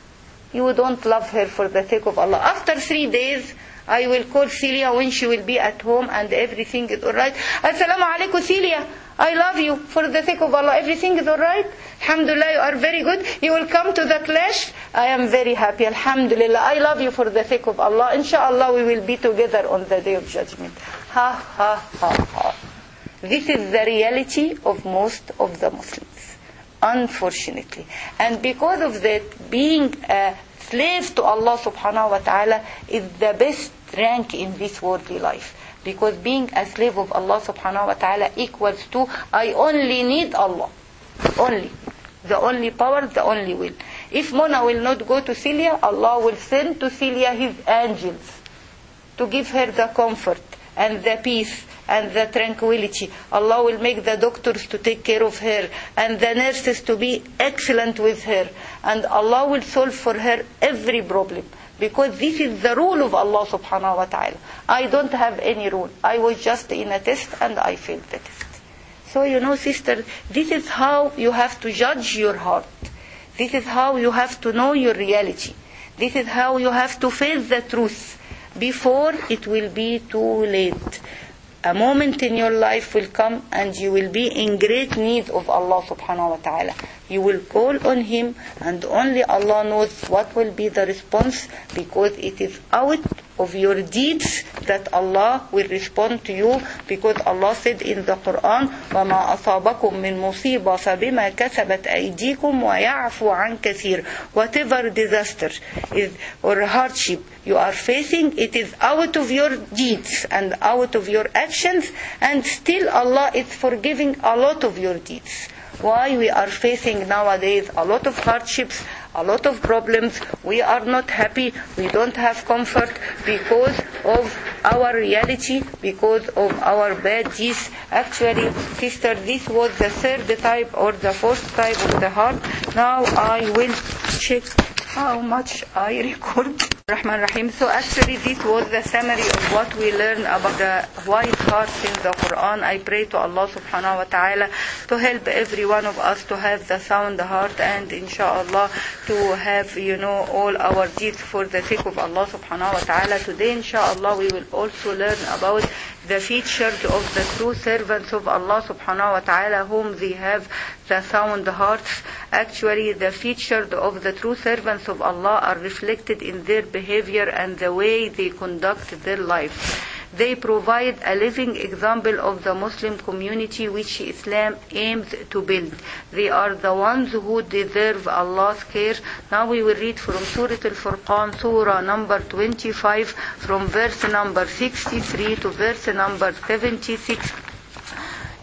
You don't love her for the sake of Allah. After three days, I will call Celia when she will be at home and everything is alright. Assalamu alaikum, Celia. I love you for the sake of Allah. Everything is alright. Alhamdulillah, you are very good. You will come to the clash. I am very happy. Alhamdulillah. I love you for the sake of Allah. Inshallah, we will be together on the day of judgment. Ha, ha, ha, ha. This is the reality of most of the Muslims, unfortunately. And because of that, being a slave to Allah subhanahu wa ta'ala is the best rank in this worldly life. Because being a slave of Allah subhanahu wa ta'ala equals to, I only need Allah. Only. The only power, the only will. If Mona will not go to Celia, Allah will send to Celia His angels to give her the comfort and the peace and the tranquility. Allah will make the doctors to take care of her and the nurses to be excellent with her. And Allah will solve for her every problem. Because this is the rule of Allah subhanahu wa ta'ala. I don't have any rule. I was just in a test and I failed the test. So you know, sister, this is how you have to judge your heart. This is how you have to know your reality. This is how you have to face the truth before it will be too late. A moment in your life will come and you will be in great need of Allah subhanahu wa ta'ala. You will call on Him, and only Allah knows what will be the response, because it is out of your deeds that Allah will respond to you, because Allah said in the Quran, وَمَا أَصَابَكُم مِّن مُصِيبَةٍ فَبِمَا كَسَبَتْ أَيْدِيكُمْ وَيَعْفُ عَنْ كَثِيرٍ. Whatever disaster is or hardship you are facing, it is out of your deeds and out of your actions, and still Allah is forgiving a lot of your deeds. Why we are facing nowadays a lot of hardships, a lot of problems, we are not happy, we don't have comfort, because of our reality, because of our bad deeds. Actually, sister, this was the third type or the fourth type of the heart. Now I will check how much I record. Rahman Rahim. So actually this was the summary of what we learned about the white hearts in the Quran. I pray to Allah subhanahu wa ta'ala to help every one of us to have the sound heart, and inshallah to have, you know, all our deeds for the sake of Allah subhanahu wa ta'ala. Today inshallah we will also learn about the features of the true servants of Allah subhanahu wa ta'ala, whom they have the sound hearts. Actually the features of the true servants of Allah are reflected in their behavior and the way they conduct their life. They provide a living example of the Muslim community which Islam aims to build. They are the ones who deserve Allah's care. Now we will read from Surah Al-Furqan, Surah number twenty-five, from verse number sixty-three to verse number seventy-six.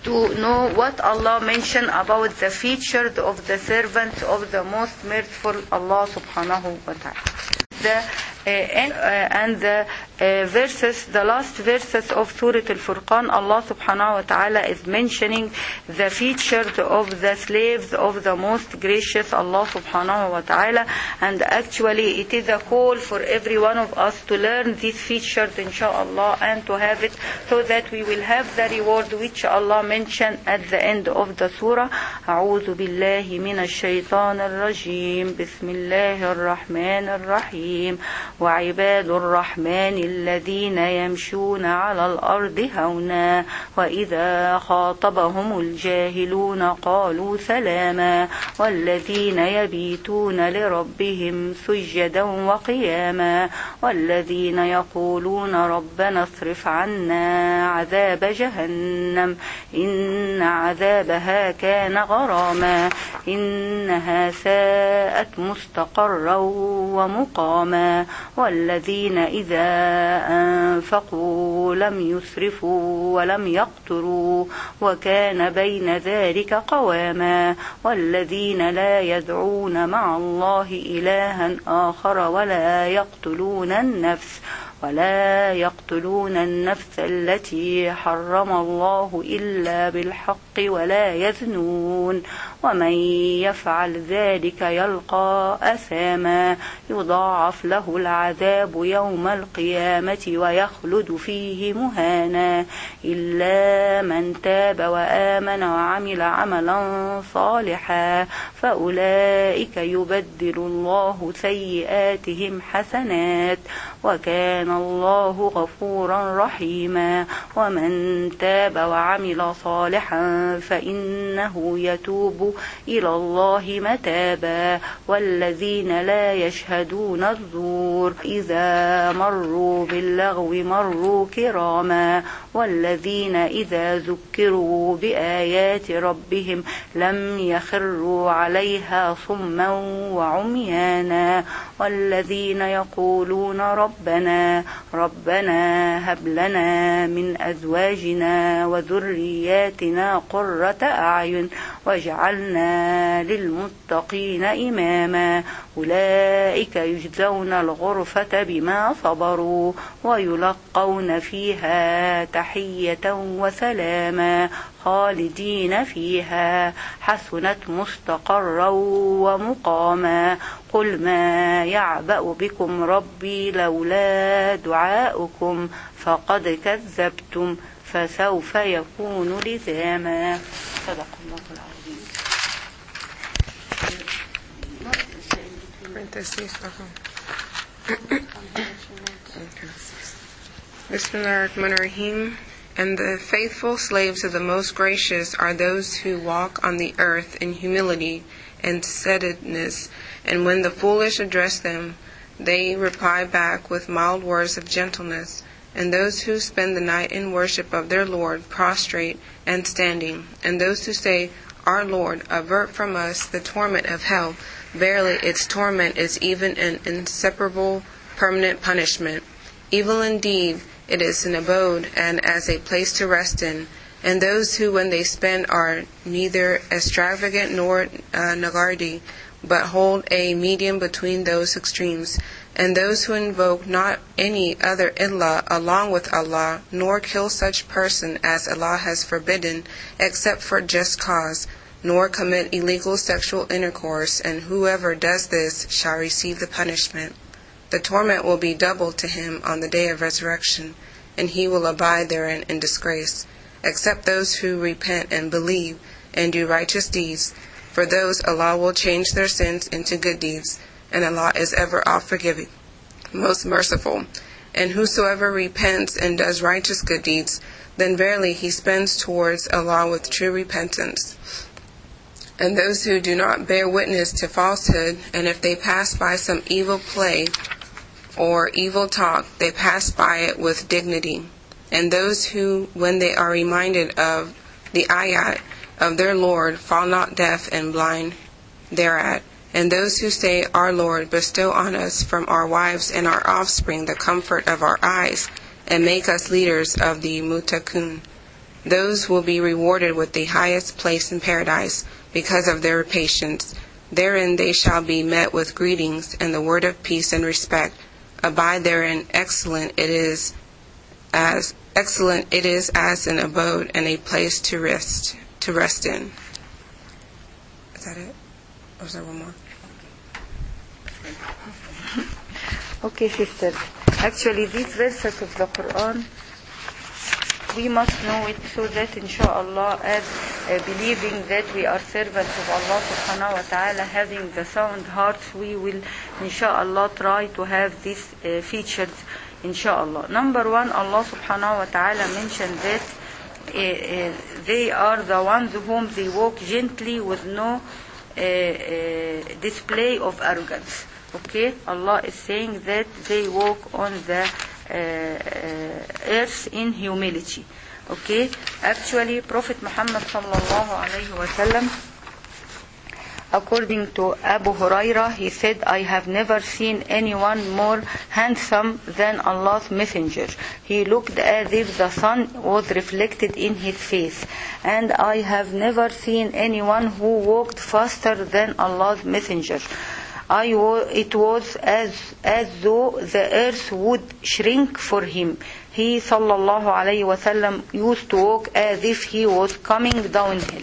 to know what Allah mentioned about the features of the servants of the most merciful Allah subhanahu wa ta'ala. The uh, and, uh, and the uh, verses, the last verses of Surah Al-Furqan, Allah subhanahu wa ta'ala is mentioning the features of the slaves of the most gracious Allah subhanahu wa ta'ala, and actually it is a call for every one of us to learn these features inshaAllah and to have it so that we will have the reward which Allah mentioned at the end of the surah. أعوذ بالله من الشيطان الرجيم بسم الله الرحمن الرحيم وعباد الرحمن الذين يمشون على الأرض هونا وإذا خاطبهم الجاهلون قالوا سلاما والذين يبيتون لربهم سجدا وقياما والذين يقولون ربنا اصرف عنا عذاب جهنم إن عذابها كان غراما إنها ساءت مستقرا ومقاما والذين إذا أنفقوا لم يسرفوا ولم يقتروا وكان بين ذلك قواما والذين لا يدعون مع الله إلها آخر ولا يقتلون النفس ولا يقتلون النفس التي حرم الله إلا بالحق ولا يزنون ومن يفعل ذلك يلقى أثاما يضاعف له العذاب يوم القيامة ويخلد فيه مهانا إلا من تاب وآمن وعمل عملا صالحا فأولئك يبدل الله سيئاتهم حسنات وكان الله غفورا رحيما ومن تاب وعمل صالحا فإنه يتوب إلى الله متابا والذين لا يشهدون الزور إذا مروا باللغو مروا كراما والذين إذا ذكروا بآيات ربهم لم يخروا عليها صما وعميانا والذين يقولون ربنا ربنا هب لنا من أزواجنا وذرياتنا قرة أعين واجعلنا للمتقين إماما أولئك يجزون الغرفة بما صبروا ويلقون فيها تحية وسلاما خالدين فيها حسنت مستقرا ومقاما قل ما يعبأ بكم ربي لولا دعاؤكم فقد كذبتم فسوف يكون لزاما. صدق الله العظيم. Bismillahirrahmanirrahim. And the faithful slaves of the Most Gracious are those who walk on the earth in humility and steadiness, and when the foolish address them, they reply back with mild words of gentleness. And those who spend the night in worship of their Lord, prostrate and standing, and those who say, Our Lord, avert from us the torment of hell. Verily, its torment is even an inseparable, permanent punishment. Evil indeed it is an abode, and as a place to rest in. And those who, when they spend, are neither extravagant nor uh, niggardly, but hold a medium between those extremes. And those who invoke not any other illah along with Allah, nor kill such person as Allah has forbidden, except for just cause, nor commit illegal sexual intercourse, and whoever does this shall receive the punishment. The torment will be doubled to him on the day of resurrection, and he will abide therein in disgrace, except those who repent and believe and do righteous deeds. For those Allah will change their sins into good deeds, and Allah is ever oft-forgiving, most merciful. And whosoever repents and does righteous good deeds, then verily he spends towards Allah with true repentance. And those who do not bear witness to falsehood, and if they pass by some evil play or evil talk, they pass by it with dignity. And those who, when they are reminded of the ayat of their Lord, fall not deaf and blind thereat. And those who say, Our Lord, bestow on us from our wives and our offspring the comfort of our eyes, and make us leaders of the mutakun. Those will be rewarded with the highest place in paradise because of their patience. Therein they shall be met with greetings and the word of peace and respect. Abide therein. Excellent it is as excellent it is as an abode and a place to rest to rest in. Is that it? Or is there one more? Okay, sisters. Actually, these verses of the Quran, we must know it so that inshallah, as uh, believing that we are servants of Allah subhanahu wa ta'ala, having the sound hearts, we will inshallah try to have these uh, features inshallah. Number one, Allah subhanahu wa ta'ala mentioned that uh, uh, they are the ones whom they walk gently with no uh, uh, display of arrogance. Okay, Allah is saying that they walk on the uh, uh, earth in humility. Okay, actually Prophet Muhammad sallallahu alayhi wa sallam, according to Abu Huraira, he said, I have never seen anyone more handsome than Allah's messenger. He looked as if the sun was reflected in his face. And I have never seen anyone who walked faster than Allah's messenger. I wa- it was as, as though the earth would shrink for him. He sallallahu alayhi wa sallam used to walk as if he was coming downhill.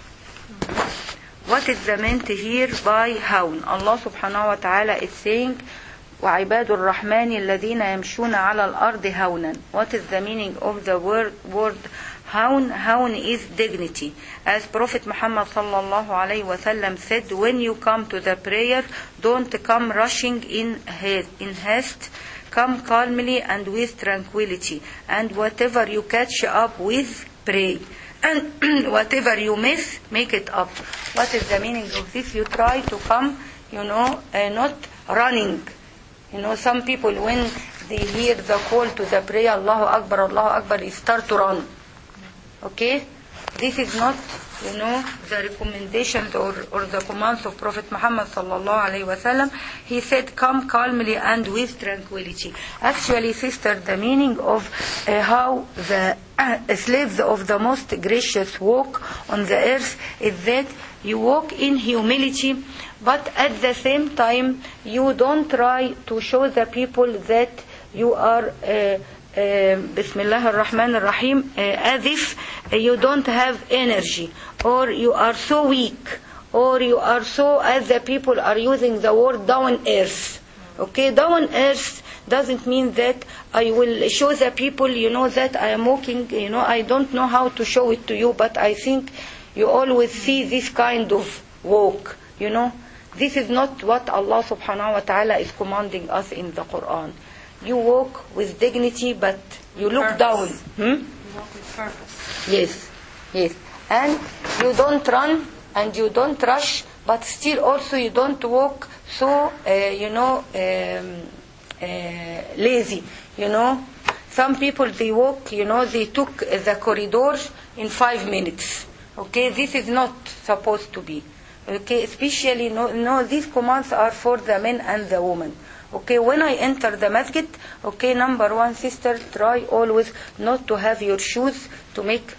What is the meant here by hawn? Allah subhanahu wa ta'ala is saying, وَعِبَادُ الرَّحْمَنِ الَّذِينَ يَمْشُونَ عَلَى الْأَرْضِ هَوْنًا. What is the meaning of the word, word hawn? Hawn is dignity. As Prophet Muhammad sallallahu alayhi wa sallam said, when you come to the prayer, don't come rushing in haste, in haste. Come calmly and with tranquility. And whatever you catch up with, pray. And whatever you miss, make it up. What is the meaning of this? You try to come, you know, uh, not running. You know, some people when they hear the call to the prayer, Allahu Akbar, Allahu Akbar, they start to run. Okay? This is not, you know, the recommendations or, or the commands of Prophet Muhammad sallallahu alayhi wa sallam. He said, come calmly and with tranquility. Actually, sister, the meaning of uh, how the uh, slaves of the most gracious walk on the earth is that you walk in humility, but at the same time, you don't try to show the people that you are uh, Uh, Bismillah ar-Rahman ar-Rahim, uh, as if uh, you don't have energy, or you are so weak, or you are so, as the people are using the word down earth. Okay, down earth doesn't mean that I will show the people, you know, that I am walking, you know, I don't know how to show it to you, but I think you always see this kind of walk, you know. This is not what Allah subhanahu wa ta'ala is commanding us in the Quran. You walk with dignity, but you look Purpose. down. Hmm? You walk with purpose. Yes, yes. And you don't run and you don't rush, but still also you don't walk so, uh, you know, um, uh, lazy. You know, some people they walk, you know, they took the corridors in five minutes. Okay, this is not supposed to be. Okay, especially no, no, these commands are for the men and the women. Okay, when I enter the masjid, okay, number one, sister, try always not to have your shoes to make,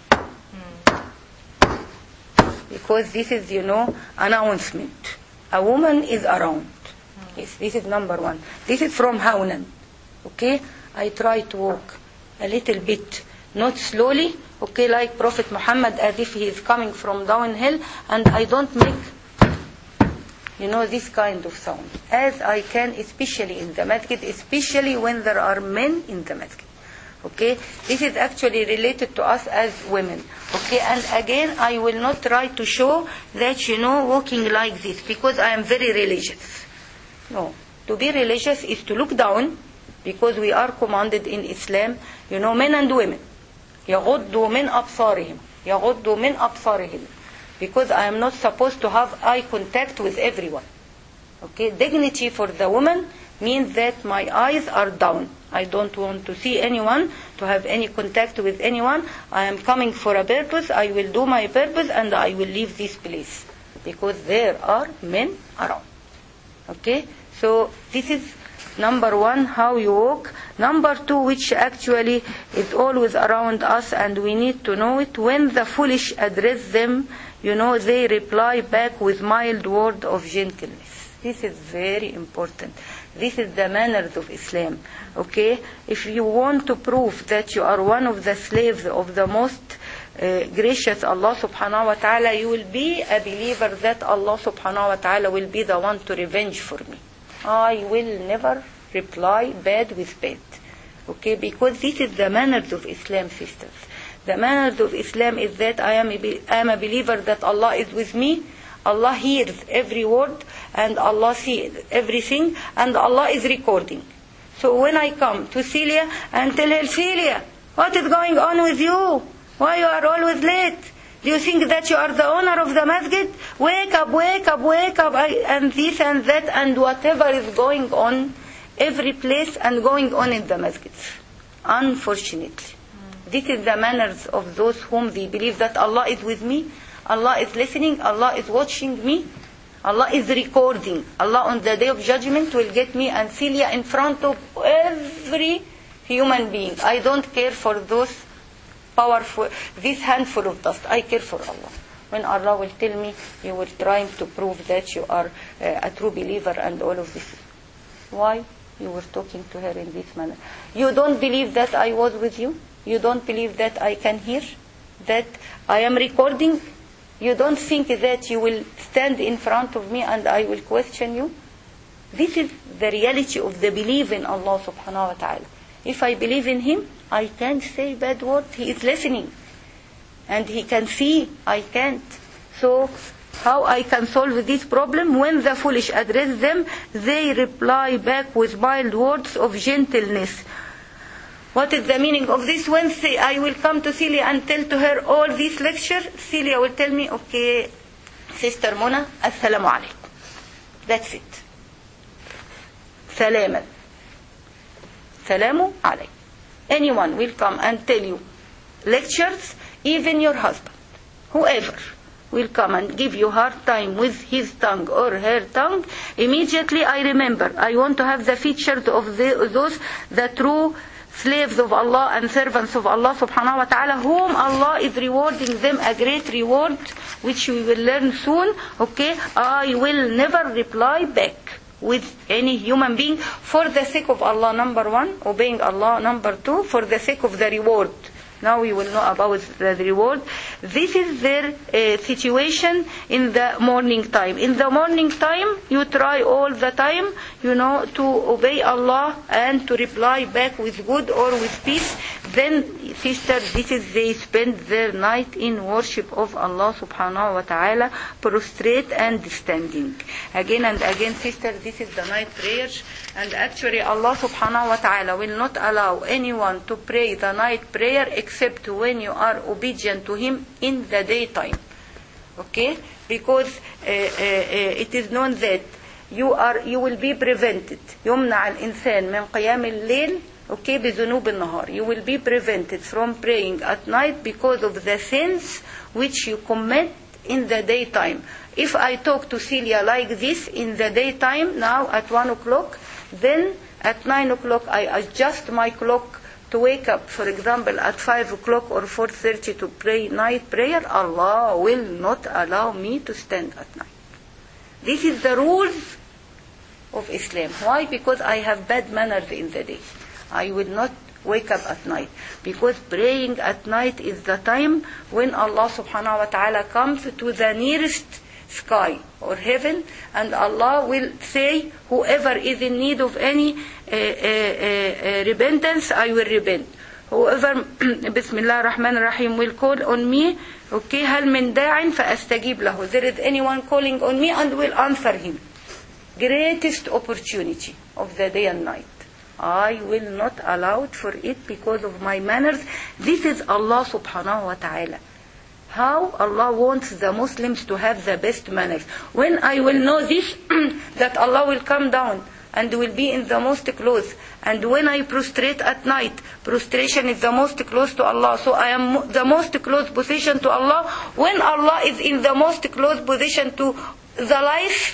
because this is, you know, announcement. A woman is around. Yes, this is number one. This is from Hawnan. Okay, I try to walk a little bit, not slowly, okay, like Prophet Muhammad, as if he is coming from downhill, and I don't make, you know, this kind of sound, as I can, especially in the masjid, especially when there are men in the masjid. Okay, this is actually related to us as women. Okay, and again, I will not try to show that, you know, walking like this, because I am very religious. No, to be religious is to look down, because we are commanded in Islam, you know, men and women. يغضوا من أبصارهم يغضوا من أبصارهم. Because I am not supposed to have eye contact with everyone. Okay, dignity for the woman means that my eyes are down. I don't want to see anyone, to have any contact with anyone. I am coming for a purpose. I will do my purpose and I will leave this place, because there are men around. Okay, so this is Number one, how you walk. Number two, which actually is always around us and we need to know it. When the foolish address them, you know, they reply back with mild word of gentleness. This is very important. This is the manners of Islam. Okay? If you want to prove that you are one of the slaves of the most uh, gracious Allah subhanahu wa ta'ala, you will be a believer that Allah subhanahu wa ta'ala will be the one to revenge for me. I will never reply bad with bad. Okay? Because this is the manners of Islam, sisters. The manners of Islam is that I am a, I am a believer that Allah is with me. Allah hears every word and Allah sees everything and Allah is recording. So when I come to Celia and tell her, Celia, what is going on with you? Why you are always late? Do you think that you are the owner of the masjid? Wake up, wake up, wake up, and this and that and whatever is going on every place and going on in the masjid. Unfortunately. This is the manners of those whom they believe that Allah is with me, Allah is listening, Allah is watching me, Allah is recording. Allah on the day of judgment will get me and Celia in front of every human being. I don't care for those powerful, this handful of dust. I care for Allah. When Allah will tell me, you were trying to prove that you are uh, a true believer and all of this. Why? You were talking to her in this manner. You don't believe that I was with you? You don't believe that I can hear? That I am recording? You don't think that you will stand in front of me and I will question you? This is the reality of the belief in Allah subhanahu wa ta'ala. If I believe in Him, I can't say bad word. He is listening. And He can see. I can't. So, how I can solve this problem? When the foolish address them, they reply back with mild words of gentleness. What is the meaning of this? When say, I will come to Celia and tell to her all this lecture, Celia will tell me, okay, Sister Mona, Assalamu alaikum. That's it. Salaman. Salamu alaikum. Anyone will come and tell you lectures, even your husband, whoever will come and give you hard time with his tongue or her tongue, immediately I remember, I want to have the features of the, those, the true slaves of Allah and servants of Allah subhanahu wa ta'ala, whom Allah is rewarding them a great reward, which we will learn soon. Okay, I will never reply back with any human being for the sake of Allah, number one, obeying Allah, number two, for the sake of the reward. Now we will know about the reward. This is their uh, situation in the morning time. In the morning time, you try all the time, you know, to obey Allah and to reply back with good or with peace. Then, sisters, this is they spend their night in worship of Allah subhanahu wa ta'ala, prostrate and standing. Again and again, sisters, this is the night prayer. And actually, Allah subhanahu wa ta'ala will not allow anyone to pray the night prayer except when you are obedient to Him in the daytime. Okay? Because uh, uh, uh, it is known that you are you will be prevented. يمنع الإنسان من قيام الليل. Okay, بذنوب النهار. You will be prevented from praying at night because of the sins which you commit in the daytime. If I talk to Celia like this in the daytime, now at one o'clock, then at nine o'clock I adjust my clock to wake up, for example, at five o'clock or four thirty to pray night prayer, Allah will not allow me to stand at night. This is the rules of Islam. Why? Because I have bad manners in the day. I will not wake up at night. Because praying at night is the time when Allah subhanahu wa ta'ala comes to the nearest sky or heaven, and Allah will say, whoever is in need of any uh, uh, uh, repentance, I will repent. Whoever Bismillah ar-Rahman ar-Rahim will call on me, okay, هل من داع فأستجيب له. There is anyone calling on me and will answer him. Greatest opportunity of the day and night. I will not allow it for it because of my manners. This is Allah subhanahu wa ta'ala. How Allah wants the Muslims to have the best manners. When I will know this, that Allah will come down and will be in the most close. And when I prostrate at night, prostration is the most close to Allah. So I am the most close position to Allah. When Allah is in the most close position to the life,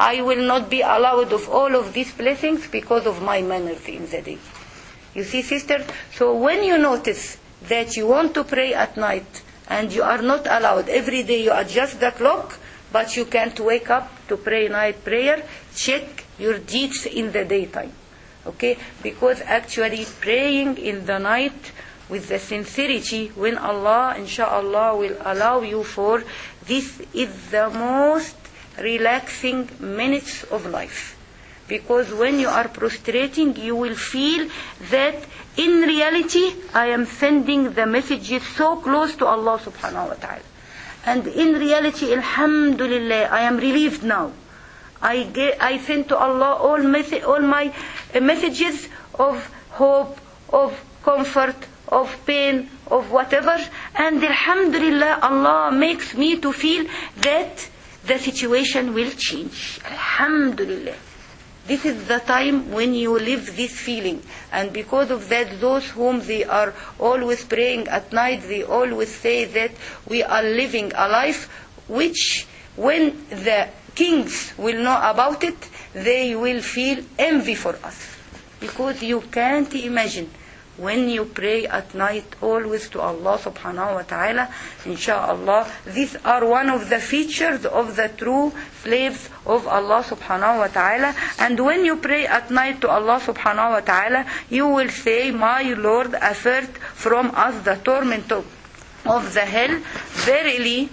I will not be allowed of all of these blessings because of my manners in the day. You see, sisters? So when you notice that you want to pray at night and you are not allowed, every day you adjust the clock, but you can't wake up to pray night prayer, check your deeds in the daytime. Okay? Because actually praying in the night with the sincerity, when Allah, inshallah, will allow you for, this is the most relaxing minutes of life. Because when you are prostrating, you will feel that in reality, I am sending the messages so close to Allah subhanahu wa ta'ala. And in reality, alhamdulillah, I am relieved now. I get, I send to Allah all, mes- all my uh, messages of hope, of comfort, of pain, of whatever. And alhamdulillah, Allah makes me to feel that the situation will change. Alhamdulillah. This is the time when you live this feeling. And because of that, those whom they are always praying at night, they always say that we are living a life which, when the kings will know about it, they will feel envy for us. Because you can't imagine when you pray at night always to Allah subhanahu wa ta'ala, inshallah, these are one of the features of the true slaves of Allah subhanahu wa ta'ala. And when you pray at night to Allah subhanahu wa ta'ala, you will say, my Lord, avert from us the torment of, of the hell. Verily,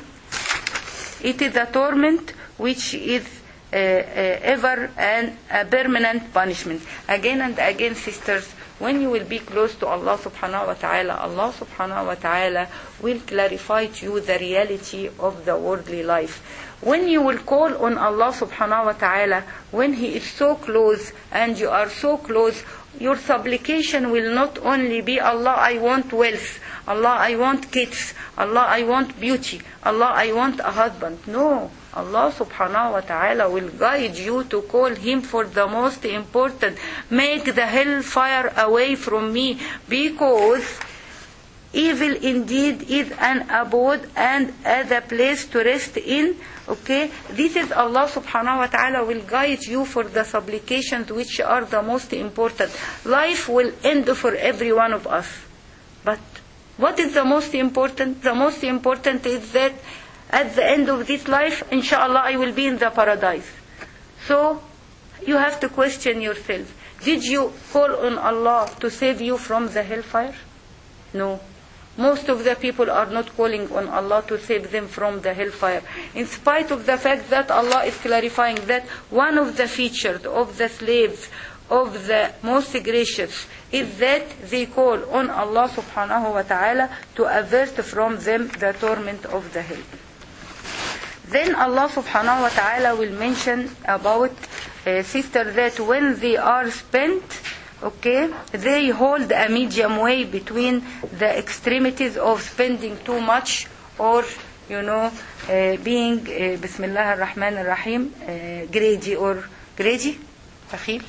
it is a torment which is uh, uh, ever and a permanent punishment. Again and again, sisters, when you will be close to Allah subhanahu wa ta'ala, Allah subhanahu wa ta'ala will clarify to you the reality of the worldly life. When you will call on Allah subhanahu wa ta'ala, when He is so close and you are so close, your supplication will not only be, Allah, I want wealth, Allah, I want kids, Allah, I want beauty, Allah, I want a husband. No. Allah subhanahu wa ta'ala will guide you to call Him for the most important. Make the hellfire away from me, because evil indeed is an abode and as a place to rest in. Okay, this is Allah subhanahu wa ta'ala will guide you for the supplications which are the most important. Life will end for every one of us. But what is the most important? The most important is that at the end of this life, inshallah, I will be in the paradise. So, you have to question yourself. Did you call on Allah to save you from the hellfire? No. Most of the people are not calling on Allah to save them from the hellfire. In spite of the fact that Allah is clarifying that one of the features of the slaves of the most gracious is that they call on Allah subhanahu wa ta'ala to avert from them the torment of the hell. Then Allah subhanahu wa ta'ala will mention about uh, sisters that when they are spent, okay, they hold a medium way between the extremities of spending too much or, you know, uh, being, uh, Bismillah ar-Rahman ar-Rahim, uh, greedy or greedy, bakhil,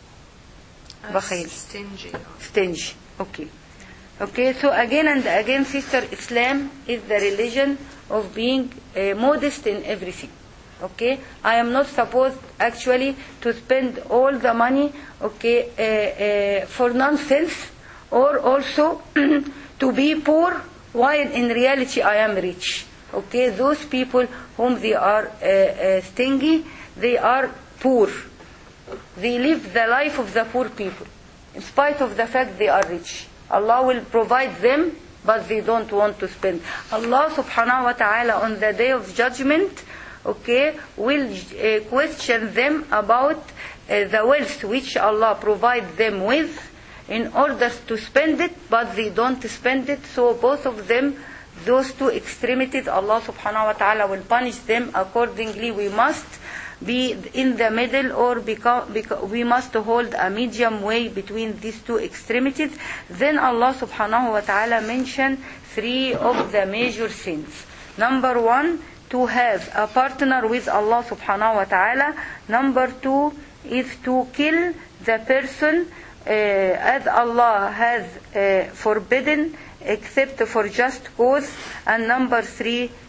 bakhil, Stingy. stingy, okay. Okay, so again and again, sister, Islam is the religion of being uh, modest in everything. Okay, I am not supposed actually to spend all the money, okay, uh, uh, for nonsense, or also to be poor while in reality I am rich. Okay, those people whom they are uh, uh, stingy, they are poor. They live the life of the poor people, in spite of the fact they are rich. Allah will provide them, but they don't want to spend. Allah subhanahu wa ta'ala on the day of judgment, okay, will uh, question them about uh, the wealth which Allah provides them with in order to spend it, but they don't spend it. So both of them, those two extremities, Allah subhanahu wa ta'ala will punish them accordingly. We must be in the middle, or become, become, we must hold a medium way between these two extremities. Then Allah subhanahu wa ta'ala mentioned three of the major sins. Number one, to have a partner with Allah subhanahu wa ta'ala. Number two is to kill the person uh, as Allah has uh, forbidden, except for just cause. And number three,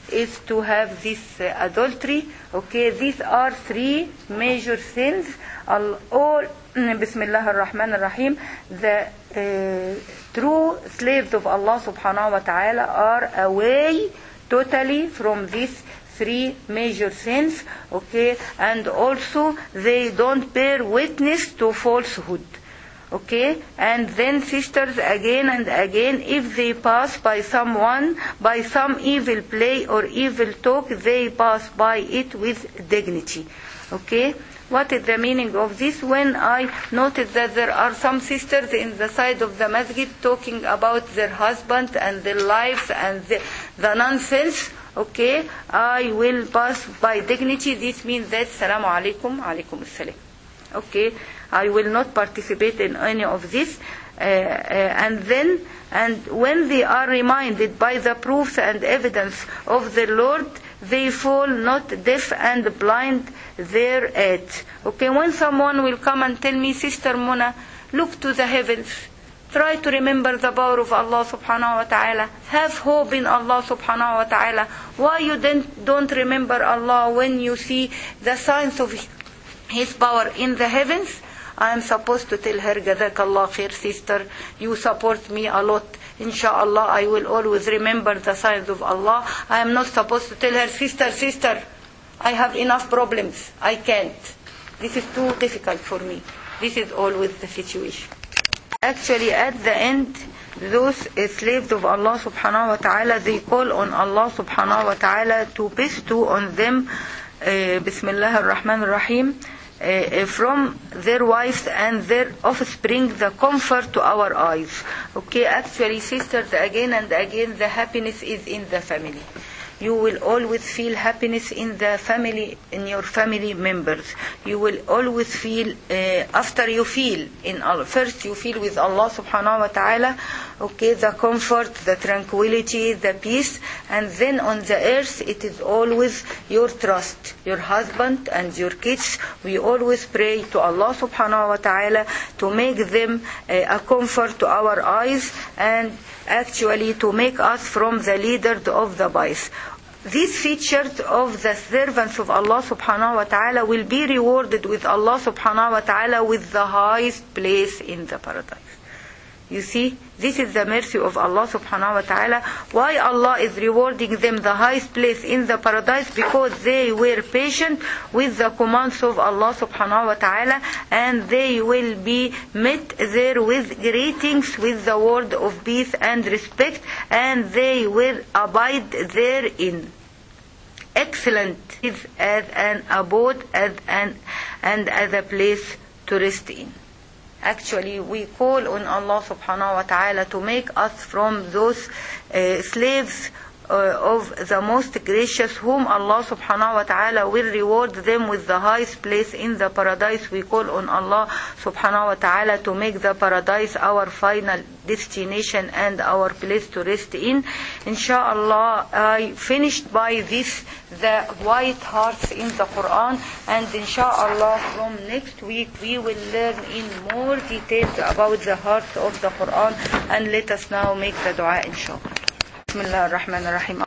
is to have this uh, adultery. Okay, these are three major sins. All, all Bismillah ar-Rahman ar-Rahim. The uh, true slaves of Allah subhanahu wa ta'ala are away totally from these three major sins. Okay, and also they don't bear witness to falsehood. Okay, and then sisters, again and again, if they pass by someone, by some evil play or evil talk, they pass by it with dignity. Okay, what is the meaning of this? When I noticed that there are some sisters in the side of the masjid talking about their husband and their lives and the, the nonsense, okay, I will pass by dignity. This means that Salamu alaikum, alaikum assalam. Okay, I will not participate in any of this. Uh, uh, and then, and when they are reminded by the proofs and evidence of the Lord, they fall not deaf and blind thereat. Okay, when someone will come and tell me, Sister Mona, look to the heavens, try to remember the power of Allah subhanahu wa ta'ala, have hope in Allah subhanahu wa ta'ala. Why you don't, don't remember Allah when you see the signs of His power in the heavens? I am supposed to tell her, Jazakallah khair, sister, you support me a lot. Inshallah, I will always remember the signs of Allah. I am not supposed to tell her, sister, sister, I have enough problems. I can't. This is too difficult for me. This is always the situation. Actually, at the end, those slaves of Allah subhanahu wa ta'ala, they call on Allah subhanahu wa ta'ala to bestow on them, uh, Bismillah ar-Rahman ar-Rahim, Uh, from their wives and their offspring, the comfort to our eyes. Okay, actually, sisters, again and again, the happiness is in the family. You will always feel happiness in the family, in your family members. You will always feel, uh, after you feel, in Allah, first you feel with Allah subhanahu wa ta'ala, okay, the comfort, the tranquility, the peace, and then on the earth it is always your trust, your husband and your kids. We always pray to Allah subhanahu wa ta'ala to make them uh, a comfort to our eyes, and actually to make us from the leaders of the vice. These features of the servants of Allah subhanahu wa ta'ala will be rewarded with Allah subhanahu wa ta'ala with the highest place in the paradise. You see, this is the mercy of Allah subhanahu wa ta'ala. Why Allah is rewarding them the highest place in the paradise? Because they were patient with the commands of Allah subhanahu wa ta'ala, and they will be met there with greetings, with the word of peace and respect, and they will abide therein. Excellent is as an abode as an, and as a place to rest in. Actually, we call on Allah subhanahu wa ta'ala to make us from those uh, slaves uh, of the most gracious, whom Allah subhanahu wa ta'ala will reward them with the highest place in the paradise. We call on Allah subhanahu wa ta'ala to make the paradise our final destination and our place to rest in. Inshallah, I finished by this the white hearts in the Quran, and inshallah from next week we will learn in more details about the hearts of the Quran. And let us now make the dua inshallah. Bismillah ar-Rahman ar-Rahim.